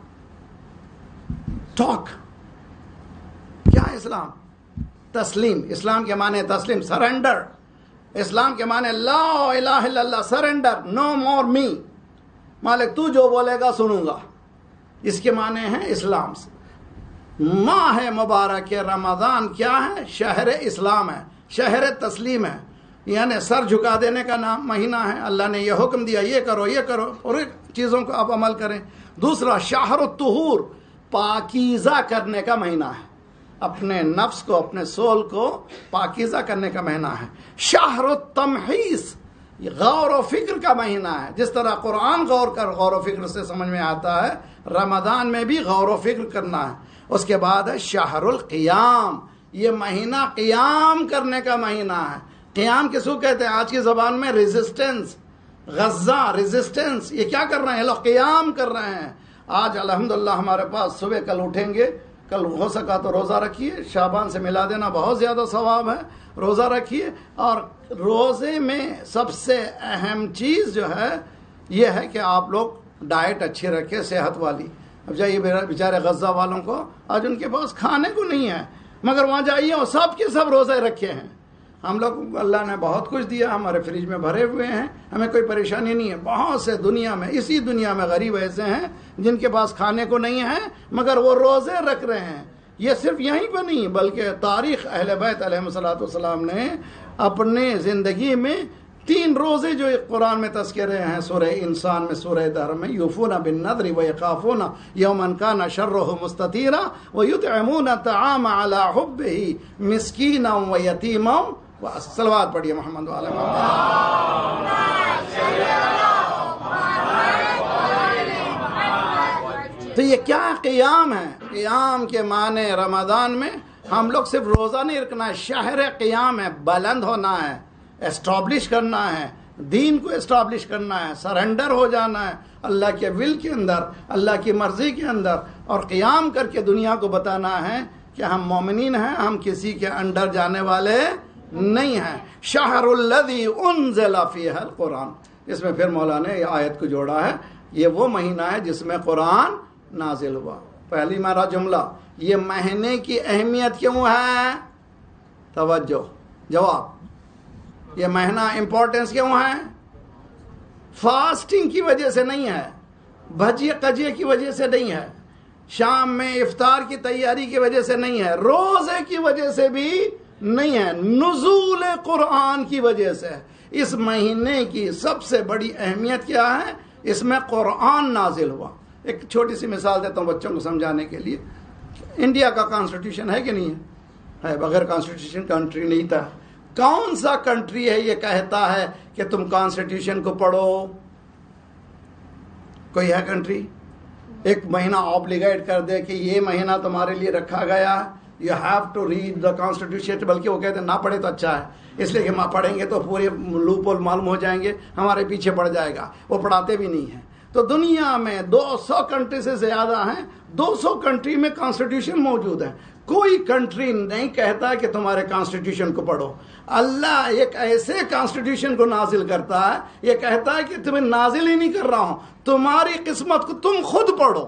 Talk. کیا ہے اسلام؟ تسلیم. اسلام کے معنی تسلیم، سرنڈر. اسلام کے معنی لا الہ الا اللہ، سرنڈر، نو مور می. مالک تو جو بولے گا سنوں گا. اس کے معنی ہیں اسلام سے. ماہ مبارک رمضان کیا ہے؟ شہر اسلام ہے، شہر تسلیم ہے، یعنی سر جھکا دینے کا نام مہینہ ہے. اللہ نے یہ حکم دیا یہ کرو یہ کرو اور چیزوں کو آپ عمل کریں. دوسرا شہر الطہور، پاکیزہ کرنے کا مہینہ ہے، اپنے نفس کو اپنے سول کو پاکیزہ کرنے کا مہینہ ہے. شہر التمحیص، غور و فکر کا مہینہ ہے. جس طرح قرآن غور کر غور و فکر سے سمجھ میں آتا ہے، رمضان میں بھی غور و فکر کرنا ہے. اس کے بعد ہے شہر القیام، یہ مہینہ قیام کرنے کا مہینہ ہے. قیام کس کو کہتے ہیں؟ آج کی زبان میں ریزسٹنس، غزہ ریزسٹنس. یہ کیا کر رہے ہیں؟ لوگ قیام کر رہے ہیں. آج الحمدللہ ہمارے پاس صبح کل اٹھیں گے، کل ہو سکا تو روزہ رکھیے، شعبان سے ملا دینا بہت زیادہ ثواب ہے. روزہ رکھیے. اور روزے میں سب سے اہم چیز جو ہے یہ ہے کہ آپ لوگ ڈائٹ اچھی رکھیں، صحت والی. اب جائیے بیچارے غزہ والوں کو آج ان کے پاس کھانے کو نہیں ہے، مگر وہاں جائیے اور سب کے سب روزے رکھے ہیں. ہم لوگ اللہ نے بہت کچھ دیا، ہمارے فریج میں بھرے ہوئے ہیں، ہمیں کوئی پریشانی نہیں ہے. بہت سے دنیا میں، اسی دنیا میں غریب ایسے ہیں جن کے پاس کھانے کو نہیں ہے مگر وہ روزے رکھ رہے ہیں. یہ صرف یہیں پہ نہیں بلکہ تاریخ اہل بیت علیہ الصلوۃ والسلام نے اپنے زندگی میں تین روزے جو قرآن میں تذکرے ہیں، سورہ انسان میں، سورہ دہر میں، یوفون بالنذر ویخافون یوما کان شرہ مستطیرا ویطعمون الطعام علی حبہ مسکینا ویتیما. صلوات پڑھیے محمد وعلی محمد. تو یہ کیا قیام ہے؟ قیام کے معنی رمضان میں ہم لوگ صرف روزہ نہیں رکھنا ہے، شہر قیام ہے، بلند ہونا ہے، اسٹیبلش کرنا ہے، دین کو اسٹیبلش کرنا ہے، سرنڈر ہو جانا ہے اللہ کے ول کے اندر، اللہ کی مرضی کے اندر، اور قیام کر کے دنیا کو بتانا ہے کہ ہم مومنین ہیں، ہم کسی کے انڈر جانے والے نہیں ہیں. شہر الذی انزل فیہ القرآن، اس میں پھر مولانا نے یہ آیت کو جوڑا ہے. یہ وہ مہینہ ہے جس میں قرآن نازل ہوا. پہلی میرا جملہ، یہ مہینے کی اہمیت کیوں ہے؟ توجہ، جواب. یہ مہینہ امپورٹنس کیوں ہے؟ فاسٹنگ کی وجہ سے نہیں ہے، بھجیے کجیے کی وجہ سے نہیں ہے، شام میں افطار کی تیاری کی وجہ سے نہیں ہے، روزے کی وجہ سے بھی نہیں ہے، نزول قرآن کی وجہ سے. اس مہینے کی سب سے بڑی اہمیت کیا ہے؟ اس میں قرآن نازل ہوا. ایک چھوٹی سی مثال دیتا ہوں بچوں کو سمجھانے کے لیے. انڈیا کا کانسٹیٹیوشن ہے کہ نہیں ہے؟ بغیر کانسٹیٹیوشن کنٹری نہیں تھا. کون سا کنٹری ہے یہ کہتا ہے کہ تم کانسٹیٹیوشن کو پڑھو؟ کوئی ہے کنٹری ایک مہینہ آبلیگیٹ کر دے کہ یہ مہینہ تمہارے لیے رکھا گیا، you have to read the constitution? بلکہ وہ کہتے ہیں نہ پڑھے تو اچھا ہے، اس لیے کہ ہم پڑھیں گے تو پورے لوپ ہول معلوم ہو جائیں گے، ہمارے پیچھے پڑ جائے گا. وہ پڑھاتے بھی نہیں ہیں. تو دنیا میں دو سو کنٹری سے زیادہ ہیں، دو سو کنٹری میں کانسٹیٹیوشن موجود ہے. کوئی کنٹری نہیں کہتا کہ تمہارے کانسٹیٹیوشن کو پڑھو. اللہ ایک ایسے کانسٹیٹیوشن کو نازل کرتا ہے، یہ کہتا ہے کہ تمہیں نازل ہی نہیں کر رہا ہوں، تمہاری قسمت کو تم خود پڑھو.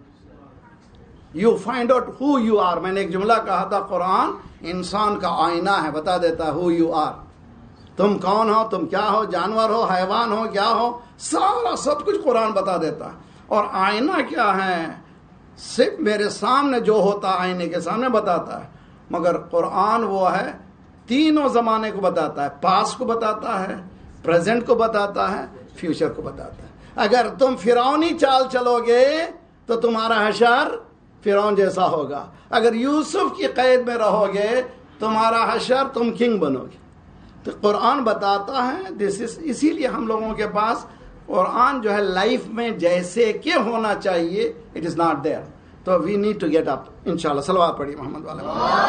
You find out who you are. میں نے ایک جملہ کہا تھا، قرآن انسان کا آئینہ ہے، بتا دیتا ہو یو آر. تم کون ہو، تم کیا ہو، جانور ہو، حیوان ہو، کیا ہو، سارا سب کچھ قرآن بتا دیتا ہے. اور آئینہ کیا ہے؟ صرف میرے سامنے جو ہوتا ہے آئینے کے سامنے بتاتا ہے، مگر قرآن وہ ہے تینوں زمانے کو بتاتا ہے، پاسٹ کو بتاتا ہے، پریزنٹ کو بتاتا ہے، فیوچر کو بتاتا ہے. اگر تم فرعونی چال چلو گے تو تمہارا حشر فرعون جیسا ہوگا. اگر یوسف کی قید میں رہو گے تمہارا حشر تم کنگ بنو گے. تو قرآن بتاتا ہے دس از، اسی لیے ہم لوگوں کے پاس قرآن جو ہے لائف میں جیسے کہ ہونا چاہیے اٹ از ناٹ دیئر. تو we need to get up انشاءاللہ. صلوات پڑھیے محمد والے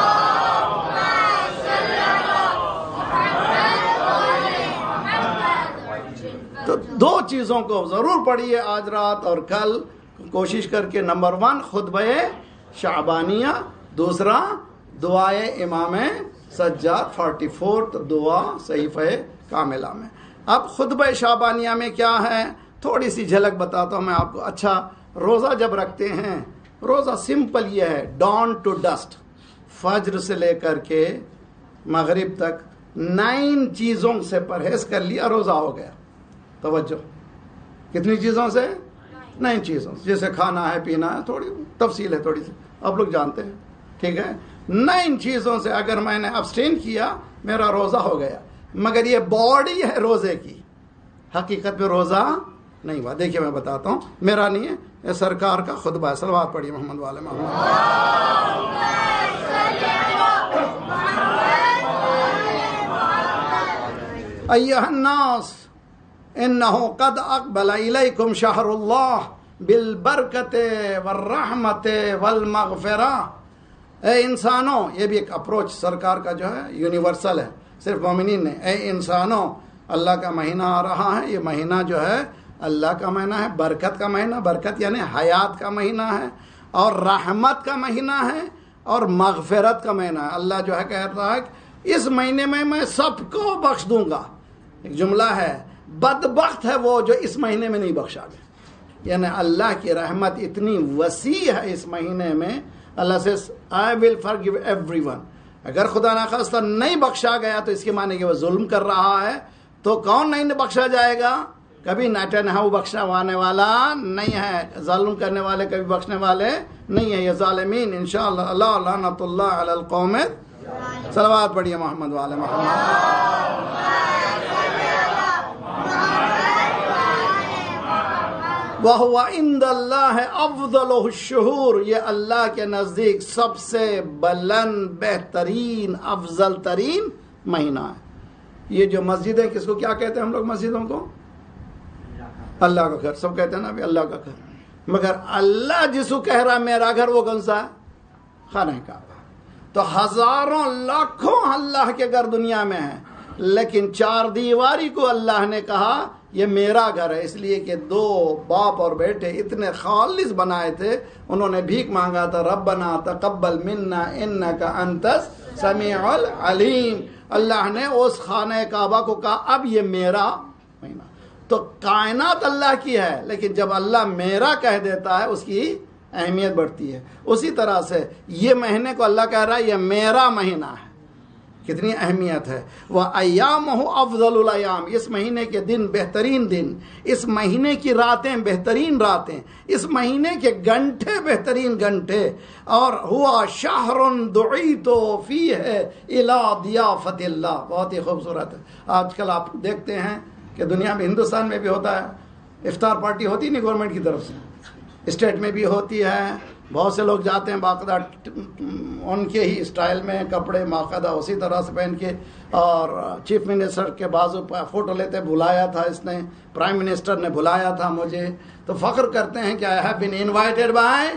تو دو چیزوں کو ضرور پڑھیے آج رات اور کل کوشش کر کے. نمبر ون خطبہ شعبانیہ، دوسرا دعائے امام سجاد فورٹی فورتھ دعا صحیفہ کاملہ میں. اب خطبہ شعبانیہ میں کیا ہے تھوڑی سی جھلک بتاتا ہوں میں آپ کو. اچھا روزہ جب رکھتے ہیں، روزہ سمپل یہ ہے ڈان ٹو ڈسٹ، فجر سے لے کر کے مغرب تک نائن چیزوں سے پرہیز کر لیا روزہ ہو گیا. توجہ، کتنی چیزوں سے؟ نائن چیزوں سے. جیسے کھانا ہے پینا ہے، تھوڑی تفصیل ہے تھوڑی سی، آپ لوگ جانتے ہیں، ٹھیک ہے. نائن چیزوں سے اگر میں نے ابسٹین کیا میرا روزہ ہو گیا. مگر یہ باڈی ہے روزے کی، حقیقت میں روزہ نہیں ہوا. دیکھیے میں بتاتا ہوں، میرا نہیں ہے، یہ سرکار کا خطبہ ہے. صلوات پڑھیے محمد والے محمد. ایھا الناس انہ قد اقبل الیکم شہر اللہ بالبرکت والرحمت والمغفرہ. اے انسانوں، یہ بھی ایک اپروچ سرکار کا جو ہے یونیورسل ہے، صرف مومنین نے. اے انسانوں، اللہ کا مہینہ آ رہا ہے. یہ مہینہ جو ہے اللہ کا مہینہ ہے، برکت کا مہینہ. برکت یعنی حیات کا مہینہ ہے، اور رحمت کا مہینہ ہے، اور مغفرت کا مہینہ ہے. اللہ جو ہے کہتا ہے کہ اس مہینے میں میں سب کو بخش دوں گا. ایک جملہ ہے، بدبخت ہے وہ جو اس مہینے میں نہیں بخشا گیا. یعنی اللہ کی رحمت اتنی وسیع ہے اس مہینے میں. اللہ سے I will forgive everyone. اگر خدا نخواستہ نہیں بخشا گیا تو اس کے معنی کہ وہ ظلم کر رہا ہے. تو کون نہیں بخشا جائے گا؟ کبھی نیتنیاہو بخشوانے والا نہیں ہے، ظلم کرنے والے کبھی بخشنے والے نہیں ہیں. یہ ظالمین انشاءاللہ اللہ لعنت اللہ علی القوم. صلوات پڑھیے محمد والے محمد. وَهُوَ عِنْدَ اللَّهِ أَفْضَلُ الشُّهُورِ، یہ اللہ کے نزدیک سب سے بلند، بہترین، افضل ترین مہینہ ہے. یہ جو مسجدیں کس کو کیا کہتے ہیں ہم لوگ مسجدوں کو؟ اللہ کا گھر. سب کہتے ہیں نا ابھی اللہ کا گھر. مگر اللہ جس کو کہہ رہا میرا گھر وہ کون سا ہے؟ خانہ کعبہ. تو ہزاروں لاکھوں اللہ کے گھر دنیا میں ہیں، لیکن چار دیواری کو اللہ نے کہا یہ میرا گھر ہے. اس لیے کہ دو باپ اور بیٹے اتنے خالص بنائے تھے، انہوں نے بھیک مانگا تھا، ربنا تقبل منا انک انت السمیع العلیم. اللہ نے اس خانہ کعبہ کو کہا اب یہ میرا مہینہ. تو کائنات اللہ کی ہے، لیکن جب اللہ میرا کہہ دیتا ہے اس کی اہمیت بڑھتی ہے. اسی طرح سے یہ مہینے کو اللہ کہہ رہا ہے یہ میرا مہینہ ہے. کتنی اہمیت ہے. وَأَيَّامُهُ أَفْضَلُ الْأَيَّامِ، اس مہینے کے دن بہترین دن، اس مہینے کی راتیں بہترین راتیں، اس مہینے کے گھنٹے بہترین گھنٹے. اور ہوا شہر دعیت فیہ الی ضیافت اللہ. بہت ہی خوبصورت ہے. آج کل آپ دیکھتے ہیں کہ دنیا میں، ہندوستان میں بھی ہوتا ہے، افطار پارٹی ہوتی نہیں گورنمنٹ کی طرف سے، اسٹیٹ میں بھی ہوتی ہے. بہت سے لوگ جاتے ہیں باقاعدہ ان کے ہی اسٹائل میں کپڑے باقاعدہ اسی طرح سے پہن کے، اور چیف منسٹر کے بازو فوٹو لیتے. بلایا تھا اس نے، پرائم منسٹر نے بلایا تھا مجھے، تو فخر کرتے ہیں کہ I have been invited by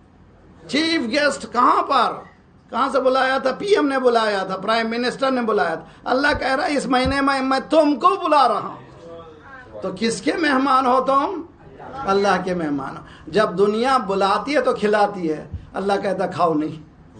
chief guest. کہاں پر، کہاں سے بلایا تھا؟ پی ایم نے بلایا تھا، پرائم منسٹر نے بلایا تھا. اللہ کہہ رہا ہے اس مہینے میں میں تم کو بلا رہا ہوں. تو کس کے مہمان ہو تم؟ اللہ کے مہمان. جب دنیا بلاتی ہے تو کھلاتی ہے، اللہ کہتا کھاؤ نہیں.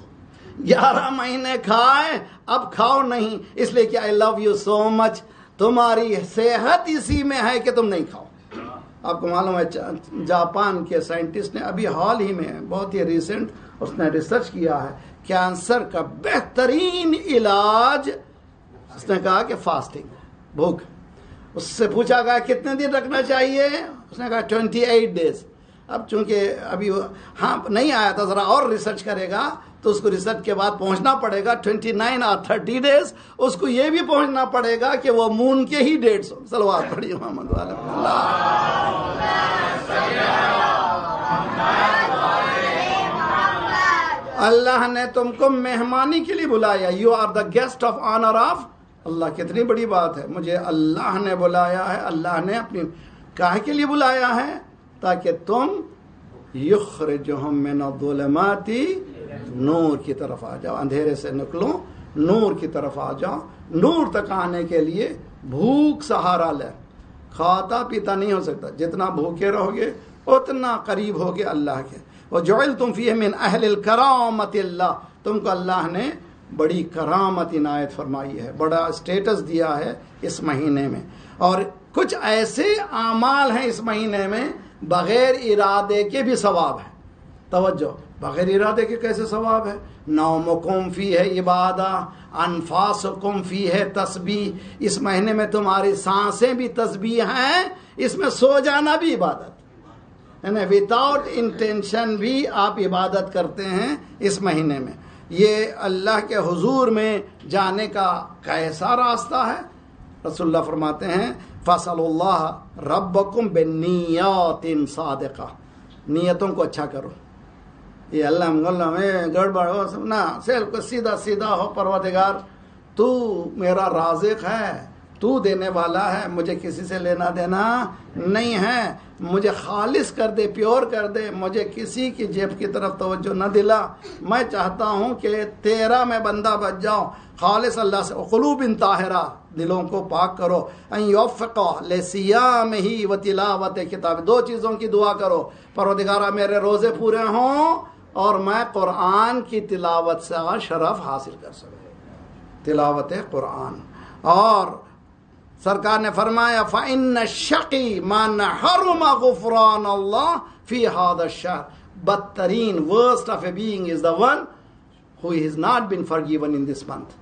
گیارہ مہینے کھائے اب کھاؤ نہیں، اس لیے کہ آئی لو یو سو مچ. تمہاری صحت اسی میں ہے کہ تم نہیں کھاؤ. آپ کو معلوم ہے جاپان کے سائنٹسٹ نے ابھی حال ہی میں بہت ہی ریسنٹ اس نے ریسرچ کیا ہے، کینسر کا بہترین علاج اس نے کہا کہ فاسٹنگ، بھوک. اس سے پوچھا گیا کتنے دن رکھنا چاہیے، اس نے کہا ٹوینٹی ایٹ ڈیز. اب چونکہ ابھی ہاں نہیں آیا تھا، ذرا اور ریسرچ کرے گا تو اس کو ریسرچ کے بعد پہنچنا پڑے گا ٹوینٹی نائن اور تھرٹی ڈیز. اس کو یہ بھی پہنچنا پڑے گا کہ وہ مون کے ہی ڈیٹس ہو. صلوات پڑھیے محمد والے. اللہ نے تم کو مہمانی کے لیے بلایا. You are the guest of honour of Allah کتنی بڑی بات ہے، مجھے اللہ نے بلایا ہے، اللہ نے اپنی کاہے کے لیے بلایا ہے؟ تاکہ تم یخرجہم من الظلمات نور کی طرف آ جاؤ، اندھیرے سے نکلو نور کی طرف آ جاؤ۔ نور تک آنے کے لیے بھوک سہارا لے، کھاتا پیتا نہیں ہو سکتا، جتنا بھوکے رہو گے اتنا قریب ہوگے اللہ کے۔ وجعلتم فیہ من اہل الکرامۃ اللہ، تم کو اللہ نے بڑی کرامت عنایت فرمائی ہے، بڑا اسٹیٹس دیا ہے اس مہینے میں۔ اور کچھ ایسے اعمال ہیں اس مہینے میں بغیر ارادے کے بھی ثواب ہے۔ توجہ، بغیر ارادے کے کیسے ثواب ہے؟ نومکم فیہ عبادہ، انفاسکم فیہ تسبیح، اس مہینے میں تمہاری سانسیں بھی تسبیح ہیں، اس میں سو جانا بھی عبادت ہے نا، وداؤٹ انٹینشن بھی آپ عبادت کرتے ہیں اس مہینے میں۔ یہ اللہ کے حضور میں جانے کا کیسا راستہ ہے؟ رسول اللہ فرماتے ہیں فَصَلُوا اللَّهَ رَبَّكُمْ بِالنِّيَّاتٍ صَادِقَةٍ، نیتوں کو اچھا کرو۔ یہ اللہ مغلہ میں گڑبڑ ہو نہ، صرف سیدھا سیدھا ہو، پروردگار تو میرا رازق ہے، تو دینے والا ہے، مجھے کسی سے لینا دینا نہیں ہے، مجھے خالص کر دے، پیور کر دے، مجھے کسی کی جیب کی طرف توجہ نہ دلا، میں چاہتا ہوں کہ تیرا میں بندہ بچ جاؤں، خالص اللہ سے۔ قلوب طاہرہ، دلوں کو پاک کرو۔ ان یوفق لصیامہ و تلاوت کتاب، دو چیزوں کی دعا کرو، پروردگارہ میرے روزے پورے ہوں اور میں قرآن کی تلاوت سے شرف حاصل کر سکوں، تلاوت قرآن۔ اور سرکار نے فرمایا فَإِنَّ الشَّقِي مَنْ حَرُمَ غُفْرَانَ اللَّهِ فِي هَذَا الشَّهْرِ، بدترین worst of a being is the one who has not been forgiven in this month۔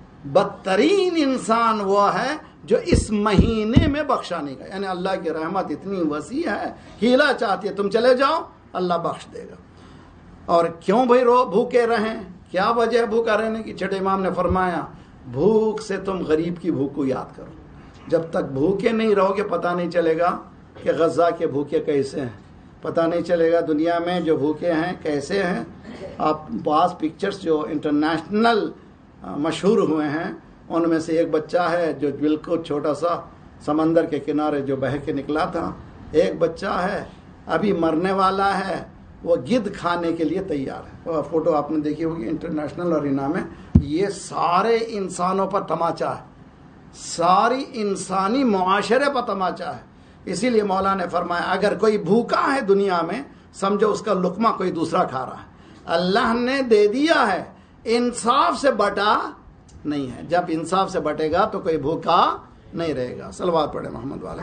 بدترین انسان وہ ہے جو اس مہینے میں بخشا نہیں گیا، یعنی اللہ کی رحمت اتنی وسیع ہے، ہیلا چاہتی ہے تم چلے جاؤ اللہ بخش دے گا۔ اور کیوں بھائی رو بھوکے رہیں؟ کیا وجہ ہے بھوکا رہنے کی؟ چھٹے امام نے فرمایا بھوک سے تم غریب کی بھوک کو یاد کرو۔ جب تک بھوکے نہیں رہو گے پتہ نہیں چلے گا کہ غزہ کے بھوکے کیسے ہیں، پتہ نہیں چلے گا دنیا میں جو بھوکے ہیں کیسے ہیں۔ آپ بعض پکچرز جو انٹرنیشنل مشہور ہوئے ہیں ان میں سے ایک بچہ ہے جو بالکل چھوٹا سا سمندر کے کنارے جو بہہ کے نکلا تھا، ایک بچہ ہے ابھی مرنے والا ہے، وہ گدھ کھانے کے لیے تیار ہے۔ وہ فوٹو آپ نے دیکھی ہوگی انٹرنیشنل ارینا میں۔ یہ سارے انسانوں پر تماچا ہے، ساری انسانی معاشرے پر تماچا ہے۔ اسی لیے مولا نے فرمایا اگر کوئی بھوکا ہے دنیا میں سمجھو اس کا لقمہ کوئی دوسرا کھا رہا ہے، اللہ نے دے دیا ہے، انصاف سے بٹا نہیں ہے۔ جب انصاف سے بٹے گا تو کوئی بھوکا نہیں رہے گا۔ صلوات پڑھے محمد والے۔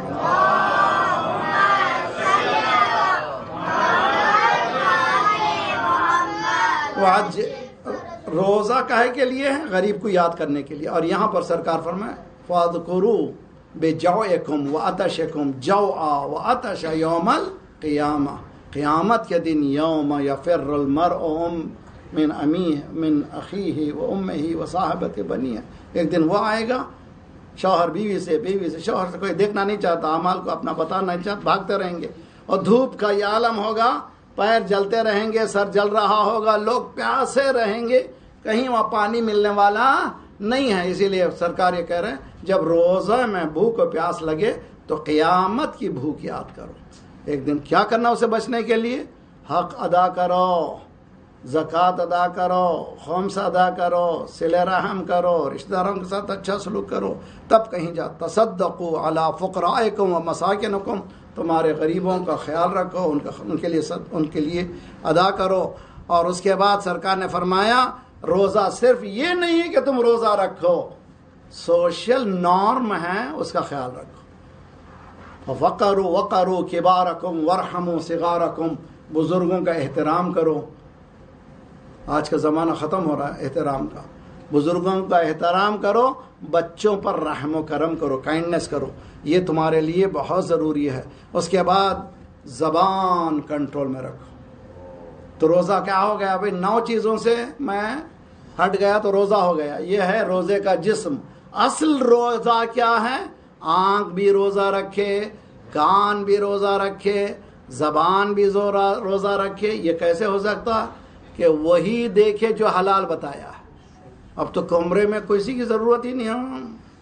وہ آج روزہ کاہے کے لیے ہے؟ غریب کو یاد کرنے کے لیے۔ اور یہاں پر سرکار فرمائے فَاذْكُرُوا بِجَوْعِكُمْ وَعَطَشِكُمْ جَوْعًا وَعَطَشَ يَوْمَ الْقِيَامَةِ، قیامت کے دن یوم یفر المرء من امیہ من اخیہ و امہ و صاحبۃ بنیہ، ایک دن وہ آئے گا شوہر بیوی سے، بیوی سے شوہر سے، کوئی دیکھنا نہیں چاہتا، اعمال کو اپنا بتانا نہیں چاہتا، بھاگتے رہیں گے۔ اور دھوپ کا یہ عالم ہوگا، پیر جلتے رہیں گے، سر جل رہا ہوگا، لوگ پیاسے رہیں گے، کہیں وہاں پانی ملنے والا نہیں ہے۔ اسی لیے سرکار یہ کہہ رہے ہیں جب روزہ میں بھوک و پیاس لگے تو قیامت کی بھوک یاد کرو۔ ایک دن کیا کرنا اسے بچنے کے لیے؟ حق ادا کرو، زکوٰۃ ادا کرو، خمس ادا کرو، صلہ رحم کرو، رشتہ داروں کے ساتھ اچھا سلوک کرو، تب کہیں جا۔ تصدقوا علی فقرائکم و مساکنکم، تمہارے غریبوں کا خیال رکھو، ان کا ان کے لیے ان کے لیے ادا کرو۔ اور اس کے بعد سرکار نے فرمایا روزہ صرف یہ نہیں ہے کہ تم روزہ رکھو، سوشل نارم ہے اس کا خیال رکھو۔ وقروا وقروا کبارکم وارحموا صغارکم، بزرگوں کا احترام کرو۔ آج کا زمانہ ختم ہو رہا ہے احترام کا، بزرگوں کا احترام کرو، بچوں پر رحم و کرم کرو، کائنڈنس کرو، یہ تمہارے لیے بہت ضروری ہے۔ اس کے بعد زبان کنٹرول میں رکھو۔ تو روزہ کیا ہو گیا بھائی؟ نو چیزوں سے میں ہٹ گیا تو روزہ ہو گیا۔ یہ ہے روزے کا جسم۔ اصل روزہ کیا ہے؟ آنکھ بھی روزہ رکھے، کان بھی روزہ رکھے، زبان بھی روزہ رکھے۔ یہ کیسے ہو سکتا کہ وہی دیکھے جو حلال بتایا ہے۔ اب تو کمرے میں کسی کی ضرورت ہی نہیں ہے،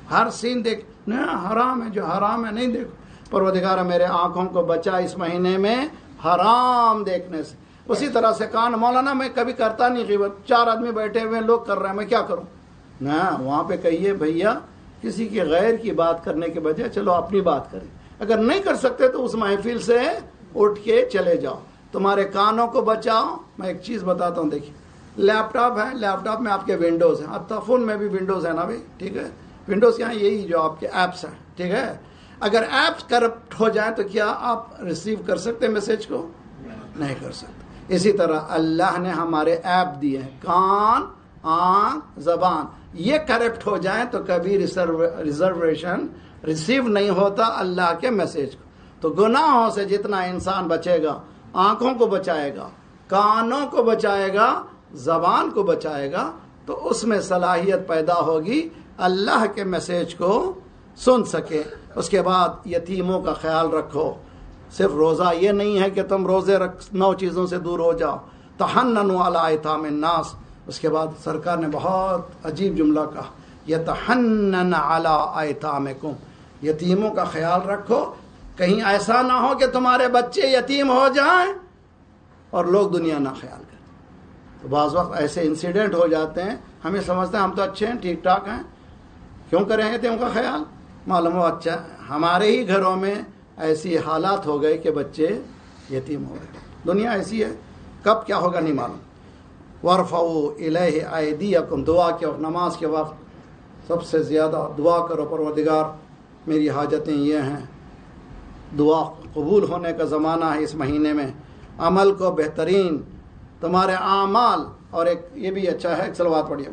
ہر سین دیکھ نہ حرام ہے، جو حرام ہے نہیں دیکھو. پروردگار میرے آنکھوں کو بچا اس مہینے میں حرام دیکھنے سے. اسی طرح سے کان، مولانا میں کبھی کرتا نہیں غیبت، چار آدمی بیٹھے ہوئے لوگ کر رہے ہیں میں کیا کروں؟ نہ، وہاں پہ کہیے بھیا کسی کے غیر کی بات کرنے کے بجائے چلو اپنی بات کریں. اگر نہیں کر سکتے تو اس محفل سے اٹھ کے چلے جاؤ. تمہارے کانوں کو بچاؤ. میں ایک چیز بتاتا ہوں، دیکھیے لیپ ٹاپ ہے، لیپ ٹاپ میں آپ کے ونڈوز ہیں، اب فون میں بھی ونڈوز ہے نا بھائی، ٹھیک ہے. ونڈوز کیا ہے؟ یہی جو آپ کے ایپس ہیں، ٹھیک ہے. اگر ایپس کرپٹ ہو جائیں تو کیا آپ ریسیو کر سکتے میسج کو؟ نہیں کر سکتے. اسی طرح اللہ نے ہمارے ایپ دیے ہیں، کان، آنکھ، زبان، یہ کرپٹ ہو جائیں تو کبھی ریزرویشن ریسیو نہیں ہوتا اللہ کے میسج کو. تو گناہوں سے جتنا انسان بچے گا، آنکھوں کو بچائے گا، کانوں کو بچائے گا، زبان کو بچائے گا، تو اس میں صلاحیت پیدا ہوگی اللہ کے میسج کو سن سکے. اس کے بعد یتیموں کا خیال رکھو. صرف روزہ یہ نہیں ہے کہ تم روزے رکھ نو چیزوں سے دور ہو جاؤ. تحننوا علی ایتام الناس. اس کے بعد سرکار نے بہت عجیب جملہ کہا، یتحنن علی ایتامکم. یتیموں کا خیال رکھو، کہیں ایسا نہ ہو کہ تمہارے بچے یتیم ہو جائیں اور لوگ دنیا نہ خیال کریں. تو بعض وقت ایسے انسیڈنٹ ہو جاتے ہیں، ہمیں سمجھتے ہیں ہم تو اچھے ہیں، ٹھیک ٹھاک ہیں، کیوں کریں گے ان کا خیال؟ معلوم ہو اچھا ہمارے ہی گھروں میں ایسی حالات ہو گئے کہ بچے یتیم ہو گئے. دنیا ایسی ہے، کب کیا ہوگا نہیں معلوم. وارفعوا الیہ ایدیکم. دعا کے وقت، نماز کے وقت سب سے زیادہ دعا کرو، پروردگار میری حاجتیں یہ ہیں. دعا قبول ہونے کا زمانہ ہے اس مہینے میں. عمل کو بہترین تمہارے اعمال، اور ایک یہ بھی اچھا ہے، ایک صلوات پڑھیے.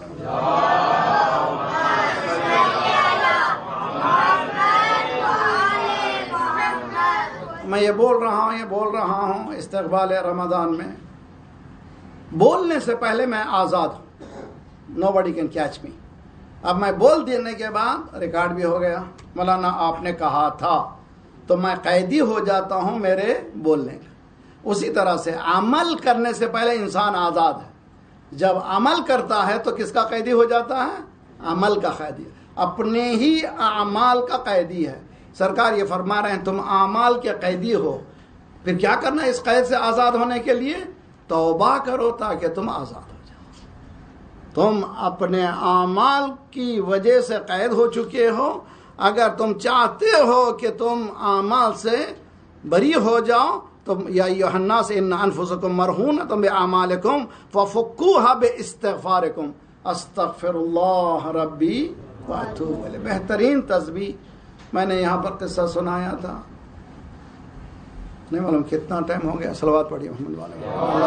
میں یہ بول رہا ہوں یہ بول رہا ہوں استقبال رمضان میں، بولنے سے پہلے میں آزاد ہوں. Nobody can catch me. اب میں بول دینے کے بعد ریکارڈ بھی ہو گیا، مولانا آپ نے کہا تھا، تو میں قیدی ہو جاتا ہوں میرے بولنے کا. اسی طرح سے عمل کرنے سے پہلے انسان آزاد ہے. جب عمل کرتا ہے تو کس کا قیدی ہو جاتا ہے؟ عمل کا قیدی، اپنے ہی اعمال کا قیدی ہے. سرکار یہ فرما رہے ہیں تم اعمال کے قیدی ہو. پھر کیا کرنا اس قید سے آزاد ہونے کے لیے؟ توبہ کرو تاکہ تم آزاد ہو جاؤ. تم اپنے اعمال کی وجہ سے قید ہو چکے ہو. اگر تم چاہتے ہو کہ تم اعمال سے بری ہو جاؤ تو یا ایھا الناس ان انفسکم مرہونۃ باعمالکم ففکوھا باستغفارکم استغفر اللہ ربی واتوب الیہ. بہترین تسبیح میں نے یہاں پر قصہ سنایا تھا، نہیں معلوم کتنا ٹائم ہو گیا. صلوات پڑھیے محمد والے.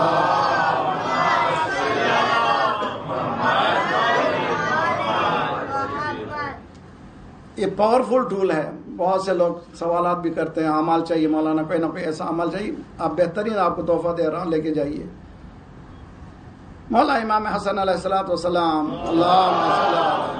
یہ پاورفل ٹول ہے. بہت سے لوگ سوالات بھی کرتے ہیں، اعمال چاہیے مولانا، کوئی نہ کوئی ایسا عمل چاہیے. آپ بہترین آپ کو تحفہ دے رہا ہوں، لے کے جائیے. مولا امام حسن علیہ الصلوۃ والسلام، اللہم صل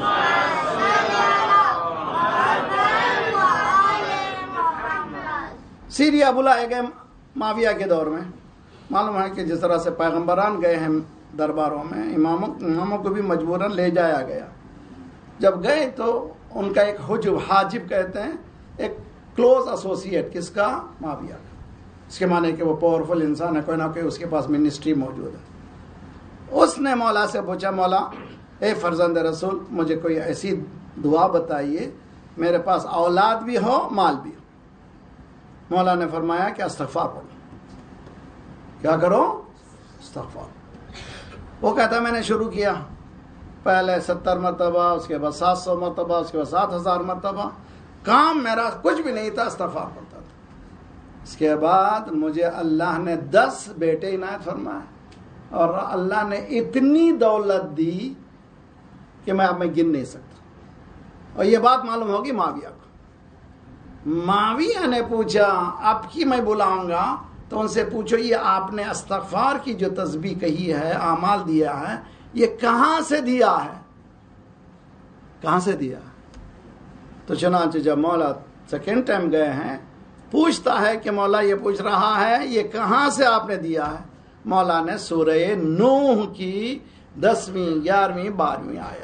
سیریا بلائے گئے معاویہ کے دور میں. معلوم ہے کہ جس طرح سے پیغمبران گئے ہیں درباروں میں، اماموں اماموں کو بھی مجبوراً لے جایا گیا. جب گئے تو ان کا ایک حجب، حاجب کہتے ہیں، ایک کلوز ایسوسیٹ، کس کا؟ معاویہ کا. اس کے معنی کہ وہ پاورفل انسان ہے، کوئی نہ کوئی اس کے پاس منسٹری موجود ہے. اس نے مولا سے پوچھا، مولا اے فرزند رسول مجھے کوئی ایسی دعا بتائیے میرے پاس اولاد بھی ہو مال بھی ہو. مولا نے فرمایا کہ استغفار پڑھو. کیا کرو؟ استغفار. وہ کہتا میں نے شروع کیا، پہلے ستر مرتبہ، اس کے بعد سات سو مرتبہ، اس کے بعد سات ہزار مرتبہ. کام میرا کچھ بھی نہیں تھا، استغفار پڑھتا تھا. اس کے بعد مجھے اللہ نے دس بیٹے عنایت فرمائے اور اللہ نے اتنی دولت دی کہ میں اب میں گن نہیں سکتا. اور یہ بات معلوم ہوگی معاویہ کو. معاویہ نے پوچھا اب کی میں بلاؤں گا تو ان سے پوچھو یہ آپ نے استغفار کی جو تسبیح کہی ہے، اعمال دیا ہے، یہ کہاں سے دیا ہے؟ کہاں سے دیا؟ تو چنانچہ جب مولا سیکنڈ ٹائم گئے ہیں، پوچھتا ہے کہ مولا یہ پوچھ رہا ہے یہ کہاں سے آپ نے دیا ہے؟ مولا نے سورہ نوح کی دسویں گیارہویں بارہویں آیت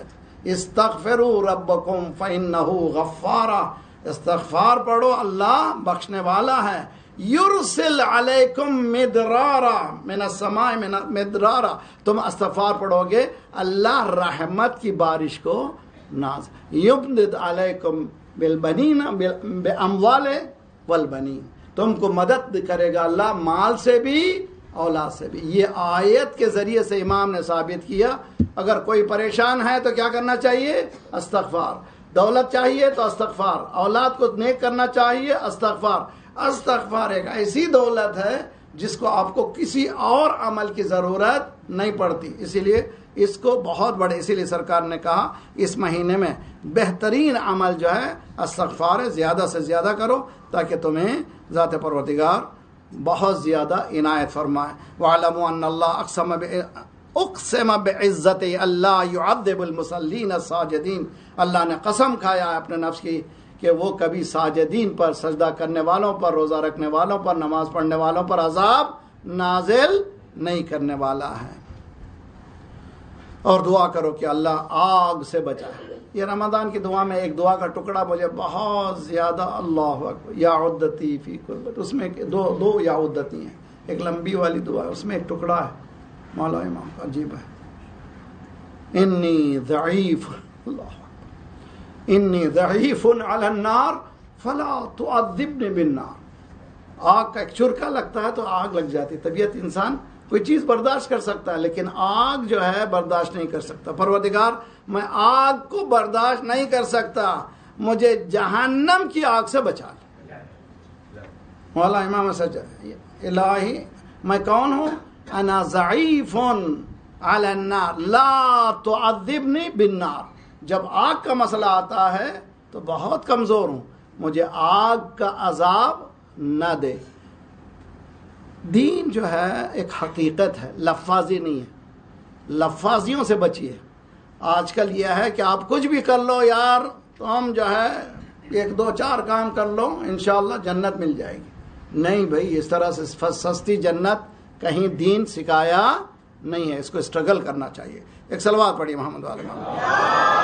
استغفروا ربکم فإنہ غفارا، استغفار پڑھو، اللہ بخشنے والا ہے. یرسل علیکم مدرارا من السماء مدرارا، تم استغفار پڑھو گے اللہ رحمت کی بارش کو ناز. یمدد علیکم بالبنین باموال والبنین، تم کو مدد کرے گا اللہ مال سے بھی اولاد سے بھی. یہ آیت کے ذریعے سے امام نے ثابت کیا اگر کوئی پریشان ہے تو کیا کرنا چاہیے؟ استغفار. دولت چاہیے تو استغفار، اولاد کو نیک کرنا چاہیے استغفار. استغفار ایک ایسی دولت ہے جس کو آپ کو کسی اور عمل کی ضرورت نہیں پڑتی، اسی لیے اس کو بہت بڑے، اسی لیے سرکار نے کہا اس مہینے میں بہترین عمل جو ہے استغفار ہے، زیادہ سے زیادہ کرو تاکہ تمہیں ذات پروردگار بہت زیادہ عنایت فرمائے. وَعَلَمُوا أَنَّ اللَّهَ أَقْسَمَ اقسم بعزت اللہ يعذب المصلین الساجدین، اللہ نے قسم کھایا ہے اپنے نفس کی کہ وہ کبھی ساجدین پر، سجدہ کرنے والوں پر، روزہ رکھنے والوں پر، نماز پڑھنے والوں پر عذاب نازل نہیں کرنے والا ہے. اور دعا کرو کہ اللہ آگ سے بچائے. یہ رمضان کی دعا میں ایک دعا کا ٹکڑا مجھے بہت زیادہ، اللہ اکبر، یا عدتی فی قربت، اس میں دو دو یا عدتی ہیں، ایک لمبی والی دعا ہے، اس میں ایک ٹکڑا ہے مولا امام کا، عجیب ہے. انی ضعیف، اللہ انی ضعیف علی النار فلا تعذبنی بالنار. آگ کا ایک چرکا لگتا ہے تو آگ لگ جاتی. طبیعت انسان کوئی چیز برداشت کر سکتا ہے لیکن آگ جو ہے برداشت نہیں کر سکتا. پروردگار میں آگ کو برداشت نہیں کر سکتا، مجھے جہنم کی آگ سے بچا لے. مولا امام سجدہ، الہی میں کون ہوں؟ انا ضعیف علی النار لا تعذبنی بالنار. جب آگ کا مسئلہ آتا ہے تو بہت کمزور ہوں، مجھے آگ کا عذاب نہ دے. دین جو ہے ایک حقیقت ہے، لفاظی نہیں ہے. لفاظیوں سے بچیے. آج کل یہ ہے کہ آپ کچھ بھی کر لو یار، تو ہم جو ہے ایک دو چار کام کر لو انشاءاللہ جنت مل جائے گی. نہیں بھائی، اس طرح سے سستی جنت کہیں دین سکھایا نہیں ہے، اس کو اسٹرگل کرنا چاہیے. ایک صلوات پڑھیے محمد والے محمد.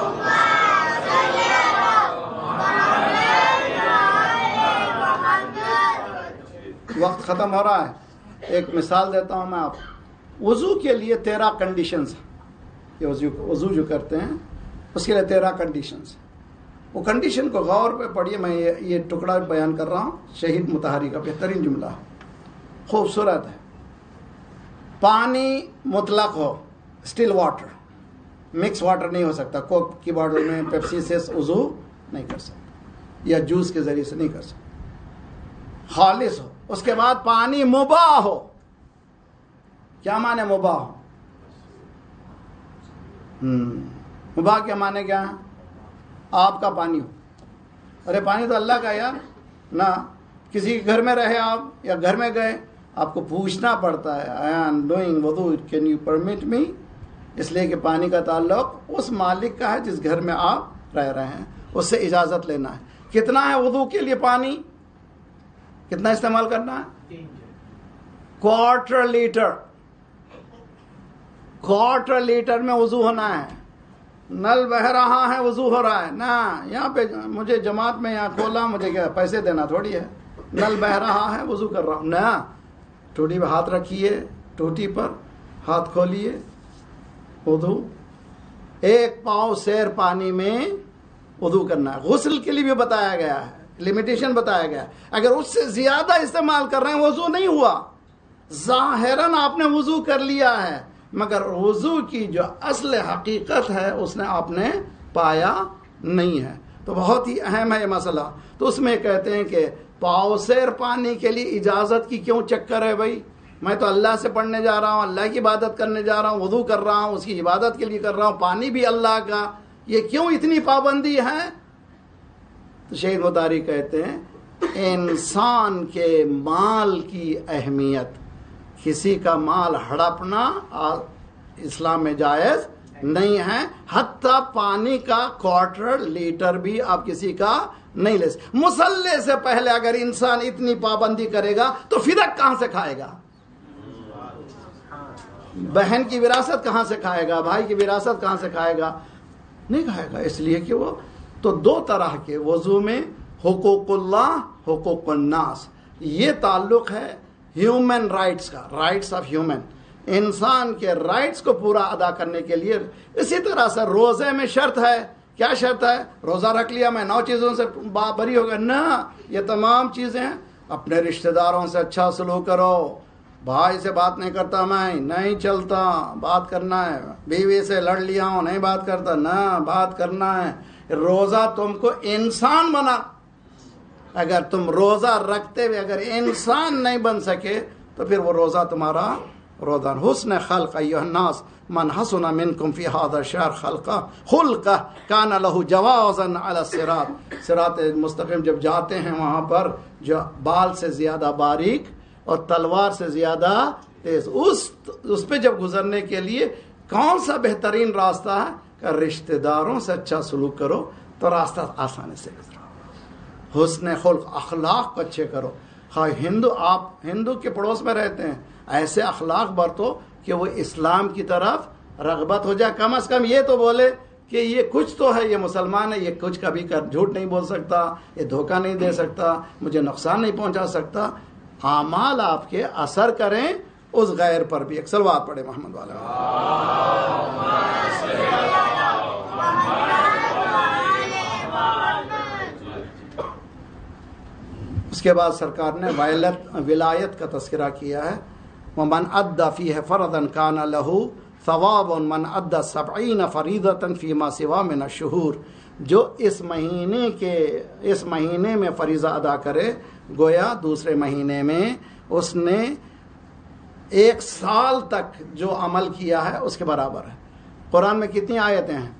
وقت ختم ہو رہا ہے. ایک مثال دیتا ہوں میں آپ. وضو کے لیے تیرہ کنڈیشنز ہیں. یہ وضو جو کرتے ہیں اس کے لیے تیرہ کنڈیشنز. وہ کنڈیشن کو غور پہ پڑھیے. میں یہ ٹکڑا بیان کر رہا ہوں، شہید مطہری کا بہترین جملہ ہے، خوبصورت ہے. پانی مطلق ہو، اسٹل واٹر، مکس واٹر نہیں ہو سکتا. کوک کی باٹل میں پیپسی سے وضو نہیں کر سکتا، یا جوس کے ذریعے سے نہیں کر سکتا. خالص ہو. اس کے بعد پانی مباح ہو. کیا معنی مباح ہو؟ مباح کیا معنی کیا ہے؟ آپ کا پانی ہو. ارے پانی تو اللہ کا یار نہ. کسی گھر میں رہے آپ یا گھر میں گئے، آپ کو پوچھنا پڑتا ہے آئی ایم ڈوئنگ وضو کین یو پرمٹ می، اس لیے کہ پانی کا تعلق اس مالک کا ہے جس گھر میں آپ رہ رہے ہیں، اس سے اجازت لینا ہے. کتنا ہے وضو کے لیے پانی؟ کتنا استعمال کرنا ہے؟ Quarter letter. کوارٹر لیٹر میں وضو ہونا ہے. نل بہ رہا ہے وضو ہو رہا ہے نہ، یہاں پہ مجھے جماعت میں یہاں کھولا، مجھے کیا پیسے دینا تھوڑی ہے. نل بہ رہا ہے وضو کر رہا ہوں نہ. ٹوٹی پہ ہاتھ رکھیے، ٹوٹی پر ہاتھ کھولیے، وضو. ایک پاؤ سیر پانی میں وضو کرنا ہے. غسل کے لیے بھی بتایا گیا ہے، لمیٹیشن بتایا گیا. اگر اس سے زیادہ استعمال کر رہے ہیں وضو نہیں ہوا. ظاہراً آپ نے وضو کر لیا ہے مگر وضو کی جو اصل حقیقت ہے اس نے آپ نے پایا نہیں ہے. تو بہت ہی اہم ہے یہ مسئلہ. تو اس میں کہتے ہیں کہ پاؤ سیر پانی کے لیے اجازت کی کیوں چکر ہے بھائی؟ میں تو اللہ سے پڑھنے جا رہا ہوں، اللہ کی عبادت کرنے جا رہا ہوں، وضو کر رہا ہوں، اس کی عبادت کے لیے کر رہا ہوں، پانی بھی اللہ کا، یہ کیوں اتنی پابندی ہے؟ تو شہید مطہری کہتے ہیں انسان کے مال کی اہمیت. کسی کا مال ہڑپنا اسلام میں جائز نہیں ہے. حتیٰ پانی کا کوارٹر لیٹر بھی آپ کسی کا نہیں لے سکتے. مصلے سے پہلے اگر انسان اتنی پابندی کرے گا تو فدق کہاں سے کھائے گا؟ بہن کی وراثت کہاں سے کھائے گا؟ بھائی کی وراثت کہاں سے کھائے گا؟ نہیں کھائے گا، اس لیے کہ وہ تو دو طرح کے وضو میں حقوق اللہ حقوق الناس، یہ تعلق ہے ہیومن رائٹس کا، رائٹس آف ہیومن، انسان کے رائٹس کو پورا ادا کرنے کے لیے. اسی طرح سے روزے میں شرط ہے، کیا شرط ہے؟ روزہ رکھ لیا میں نو چیزوں سے بری ہو گیا، نہ، یہ تمام چیزیں ہیں. اپنے رشتہ داروں سے اچھا سلوک کرو، بھائی سے بات نہیں کرتا میں، نہیں چلتا، بات کرنا ہے. بیوی سے لڑ لیا ہوں، نہیں بات کرتا، نہ، بات کرنا ہے. روزہ تم کو انسان بنا. اگر تم روزہ رکھتے ہوئے اگر انسان نہیں بن سکے تو پھر وہ روزہ تمہارا روزہ. حسن خلق ایھا الناس من حسن منکم فی ھذا الشہر خلقہ خلقہ کان لہ جوازا علی الصراط. صراط مستقیم جب جاتے ہیں وہاں پر جو بال سے زیادہ باریک اور تلوار سے زیادہ تیز، اس اس پہ جب گزرنے کے لیے کون سا بہترین راستہ ہے کہ رشتہ داروں سے اچھا سلوک کرو تو راستہ آسانی سے گزرو. حسن خلق، اخلاق کو اچھے کرو. ہاں ہندو، آپ ہندو کے پڑوس میں رہتے ہیں، ایسے اخلاق برتو کہ وہ اسلام کی طرف رغبت ہو جائے. کم از کم یہ تو بولے کہ یہ کچھ تو ہے، یہ مسلمان ہے، یہ کچھ کبھی کر جھوٹ نہیں بول سکتا، یہ دھوکہ نہیں دے سکتا، مجھے نقصان نہیں پہنچا سکتا. اعمال آپ کے اثر کریں اس غیر پر بھی. ایک صلوات پڑھے محمد والا. اس کے بعد سرکار نے ولایت کا تذکرہ کیا ہے. ومن ادى فيه فرضا كان له ثواب من ادى سبعين فريضة فيما سوى من الشهور. جو اس مہینے کے اس مہینے میں فریضہ ادا کرے، گویا دوسرے مہینے میں اس نے ایک سال تک جو عمل کیا ہے اس کے برابر ہے. قرآن میں کتنی آیتیں ہیں؟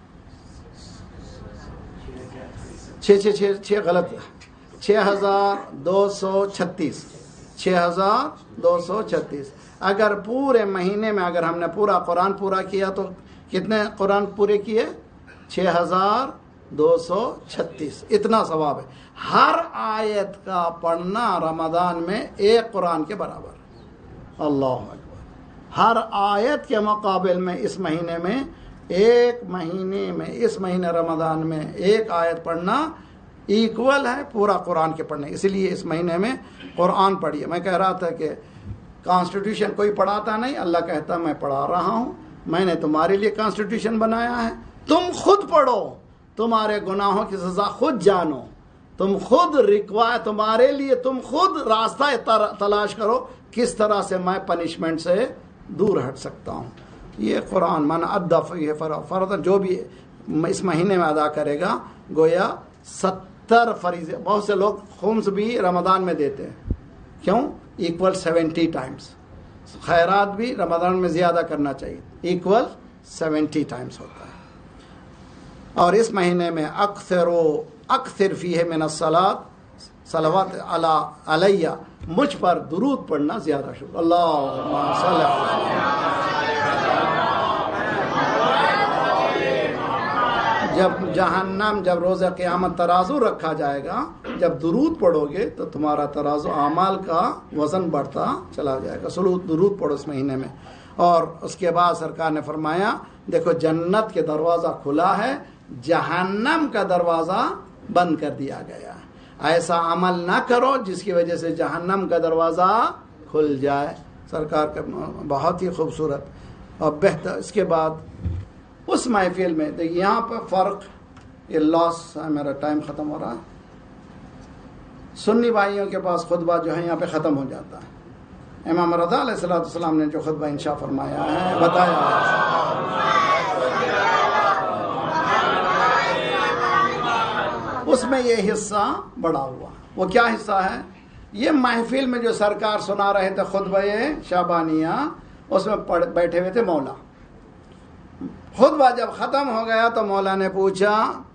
چھ چھ چھ چھ غلط چھ ہزار دو سو چھتیس چھ ہزار دو سو چھتیس. اگر پورے مہینے میں اگر ہم نے پورا قرآن پورا کیا تو کتنے قرآن پورے کیے؟ چھ ہزار دو سو چھتیس. اتنا ثواب ہے. ہر آیت کا پڑھنا رمضان میں ایک قرآن کے برابر. اللہ اکبر. ہر آیت کے مقابل میں اس مہینے میں ایک مہینے میں اس مہینے رمضان میں ایک آیت پڑھنا ایکول ہے پورا قرآن کے پڑھنے. اسی لیے اس مہینے میں قرآن پڑھیے. میں کہہ رہا تھا کہ کانسٹیٹیوشن کوئی پڑھاتا نہیں، اللہ کہتا میں پڑھا رہا ہوں، میں نے تمہارے لیے کانسٹیٹیوشن بنایا ہے، تم خود پڑھو، تمہارے گناہوں کی سزا خود جانو، تم خود ریکوائر تمہارے لیے تم خود راستہ تلاش کرو کس طرح سے میں پنشمنٹ سے دور ہٹ سکتا ہوں. یہ قرآن من ادى فیہ فرضا، جو بھی اس مہینے میں ادا کرے گا گویا ستر فریضے. بہت سے لوگ خمس بھی رمضان میں دیتے ہیں، کیوں؟ Equal seventy times. خیرات بھی رمضان میں زیادہ کرنا چاہیے، ایکول سیونٹی ٹائمز ہوتا ہے. اور اس مہینے میں اکثر و اکثر فیہ من الصلاۃ صلوات علی علیہ، مجھ پر درود پڑھنا زیادہ شکر. اللہم صل جب جہنم جب روز قیامت ترازو رکھا جائے گا، جب درود پڑھو گے تو تمہارا ترازو اعمال کا وزن بڑھتا چلا جائے گا. سلوت درود پڑھو اس مہینے میں. اور اس کے بعد سرکار نے فرمایا دیکھو جنت کے دروازہ کھلا ہے، جہنم کا دروازہ بند کر دیا گیا. ایسا عمل نہ کرو جس کی وجہ سے جہنم کا دروازہ کھل جائے. سرکار کا بہت ہی خوبصورت اور بہتر. اس کے بعد اس محفل میں دیکھیے یہاں پہ فرق، یہ لاس ہے، میرا ٹائم ختم ہو رہا ہے. سنی بھائیوں کے پاس خطبہ جو ہے یہاں پہ ختم ہو جاتا ہے. امام رضا علیہ الصلوۃ والسلام نے جو خطبہ انشاء فرمایا ہے، بتایا اس میں یہ حصہ بڑا ہوا. وہ کیا حصہ ہے؟ یہ محفل میں جو سرکار سنا رہے تھے خطبہ شعبانیہ، اس میں بیٹھے ہوئے تھے مولا. خطبہ جب ختم ہو گیا تو مولا نے پوچھا،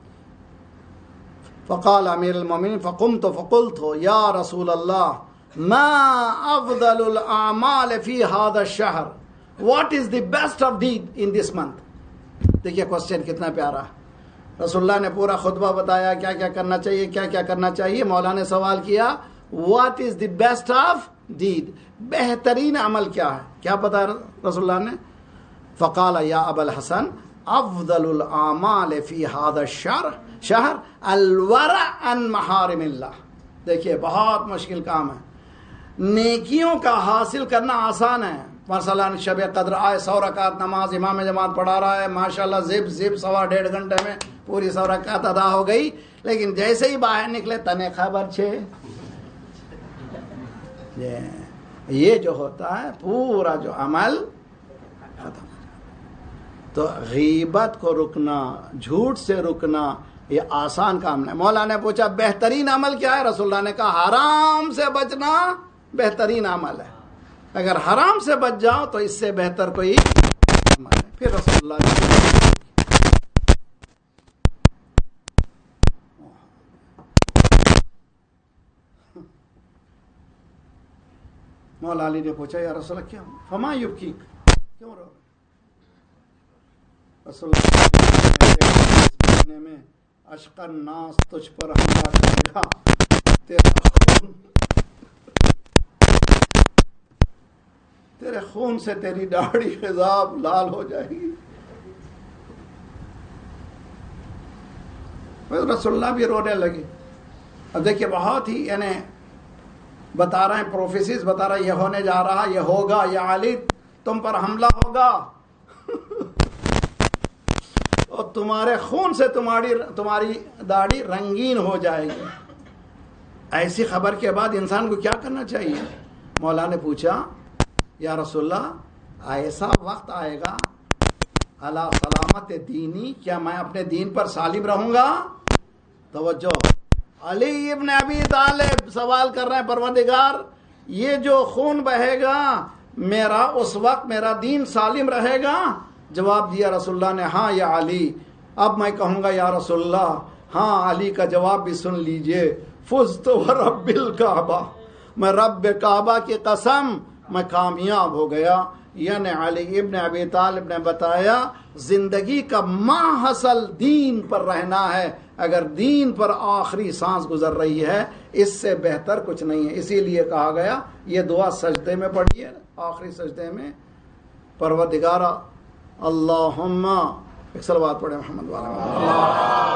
فقال امیر المومنین فقمت فقلت یا رسول اللہ ما افضل الاعمال فی هذا الشہر، what is the best of deed in this month. دیکھیے کوسچن کتنا پیارا. رسول اللہ نے پورا خطبہ بتایا کیا کیا کرنا چاہیے کیا کیا کرنا چاہیے. مولا نے سوال کیا what is the best of deed، بہترین عمل کیا ہے، کیا بتایا رسول اللہ نے؟ فقال یا ابا الحسن افضل الاعمال فی هذا الشهر شہر الورع عن محارم اللہ. دیکھیے بہت مشکل کام ہے. نیکیوں کا حاصل کرنا آسان ہے. مثلا شب قدر آئے, سو رکعت نماز امام جماعت پڑھا رہا ہے, ماشاءاللہ زب زب سوا ڈیڑھ گھنٹے میں پوری سو رکعت ادا ہو گئی. لیکن جیسے ہی باہر نکلے تنے خبر چھے, یہ جو ہوتا ہے پورا جو عمل ختم. تو غیبت کو رکنا, جھوٹ سے رکنا, یہ آسان کام نہیں. مولا نے پوچھا بہترین عمل کیا ہے؟ رسول اللہ نے کہا حرام سے بچنا بہترین عمل ہے. اگر حرام سے بچ جاؤ تو اس سے بہتر کوئی عمل ہے. پھر رسول اللہ نے مولا علی نے پوچھا یا رسول اللہ کیا فما یبکیک, کیوں رو؟ رسول اللہ میں اشق الناس تجھ پر حملہ کرے گا, تیرا خون تیرے خون سے تیری داڑھی خضاب لال ہو جائے گی. رسول اللہ بھی رونے لگے. اب دیکھیے بہت ہی یعنی بتا رہے ہیں, پروفیسیز بتا رہے ہیں یہ ہونے جا رہا, یہ ہوگا, یا علی تم پر حملہ ہوگا اور تمہارے خون سے تمہاری تمہاری داڑھی رنگین ہو جائے گی. ایسی خبر کے بعد انسان کو کیا کرنا چاہیے؟ مولا نے پوچھا یا رسول اللہ ایسا وقت آئے گا علی سلامت دینی, کیا میں اپنے دین پر سالم رہوں گا؟ توجہ, علی ابن ابی طالب سوال کر رہے ہیں پروردگار یہ جو خون بہے گا میرا اس وقت میرا دین سالم رہے گا؟ جواب دیا رسول اللہ نے ہاں یا علی. اب میں کہوں گا یا رسول اللہ ہاں, علی کا جواب بھی سن لیجئے. فزت ورب الکعبہ, میں رب کعبہ کی قسم میں کامیاب ہو گیا. یعنی علی ابن ابی طالب نے بتایا زندگی کا ماحصل دین پر رہنا ہے. اگر دین پر آخری سانس گزر رہی ہے اس سے بہتر کچھ نہیں ہے. اسی لیے کہا گیا یہ دعا سجدے میں پڑھیے, آخری سجدے میں, پروردگارا اللہم, ایک صلوات پڑھے محمد والا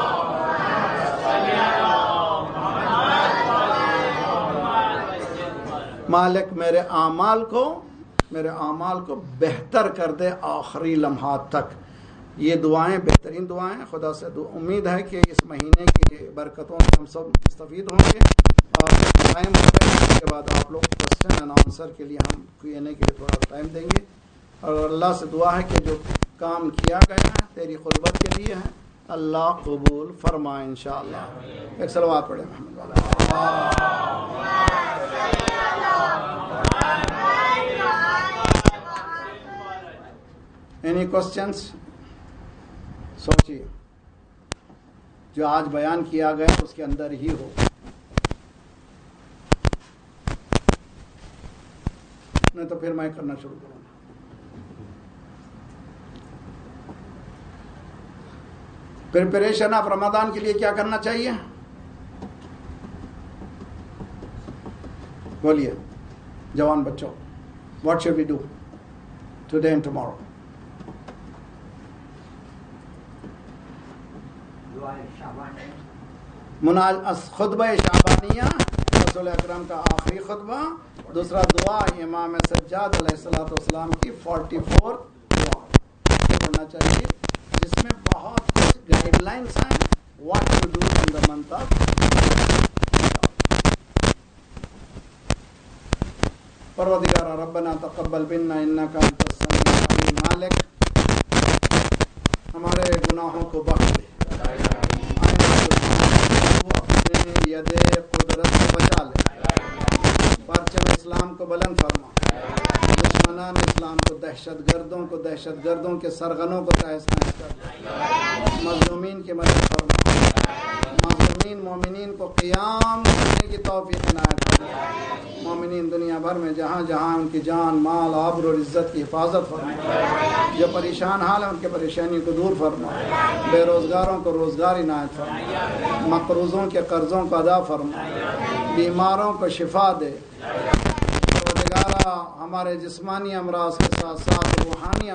مالک میرے اعمال کو میرے اعمال کو بہتر کر دے آخری لمحات تک. یہ دعائیں بہترین دعائیں. خدا سے امید ہے کہ اس مہینے کی برکتوں سے ہم سب مستفید ہوں گے. اور ٹائم اس کے بعد آپ لوگ کوشچن اینڈ آنسر کے لیے ہم کیو این اے کے لیے تھوڑا ٹائم دیں گے. اور اللہ سے دعا ہے کہ جو کام کیا گیا ہے تیری قربت کے لیے ہے, اللہ قبول فرمائے انشاءاللہ. ایک صلوات پڑھے محمد والا. Any questions? سوچیے جو آج بیان کیا گیا اس کے اندر ہی ہو. نہیں تو پھر میں کرنا شروع کروں گا. پریپریشن آف رمضان کے لیے کیا کرنا چاہیے؟ بولیے جوان بچوں, what should we do today and tomorrow? خطبہ شعبانیہ رسول اکرم کا آخری خطبہ. دوسرا دعا امام سجاد علیہ الصلوۃ والسلام کی فورٹی فورتھ دعا پڑھنا چاہیے, جس میں بہت کچھ گائیڈ لائنس ہیں what to do in the month of. پروردگار ربنا تقبل منا انک انت السمیع العلیم. مالک ہمارے گناہوں کو بخش دے, اپنے ید قدرت سے بچا لے, پرچم اسلام کو بلند فرما, دشمنان اسلام کو, دہشت گردوں کو, دہشت گردوں کے سرغنوں کو تہس نہس کر دے, مظلومین کی مدد فرما, مظلومین مومنین کو قیام کرنے کی توفیق عنایت فرما, مومنین دنیا بھر میں جہاں جہاں ان کی جان مال آبرو اور عزت کی حفاظت فرما, جو پریشان حال ہیں ان کے پریشانی کو دور فرما, بے روزگاروں کو روزگار عنایت فرما, مقروضوں کے قرضوں کو ادا فرما, بیماروں کو شفا دے. پروردگارا ہمارے جسمانی امراض کے ساتھ ساتھ روحانی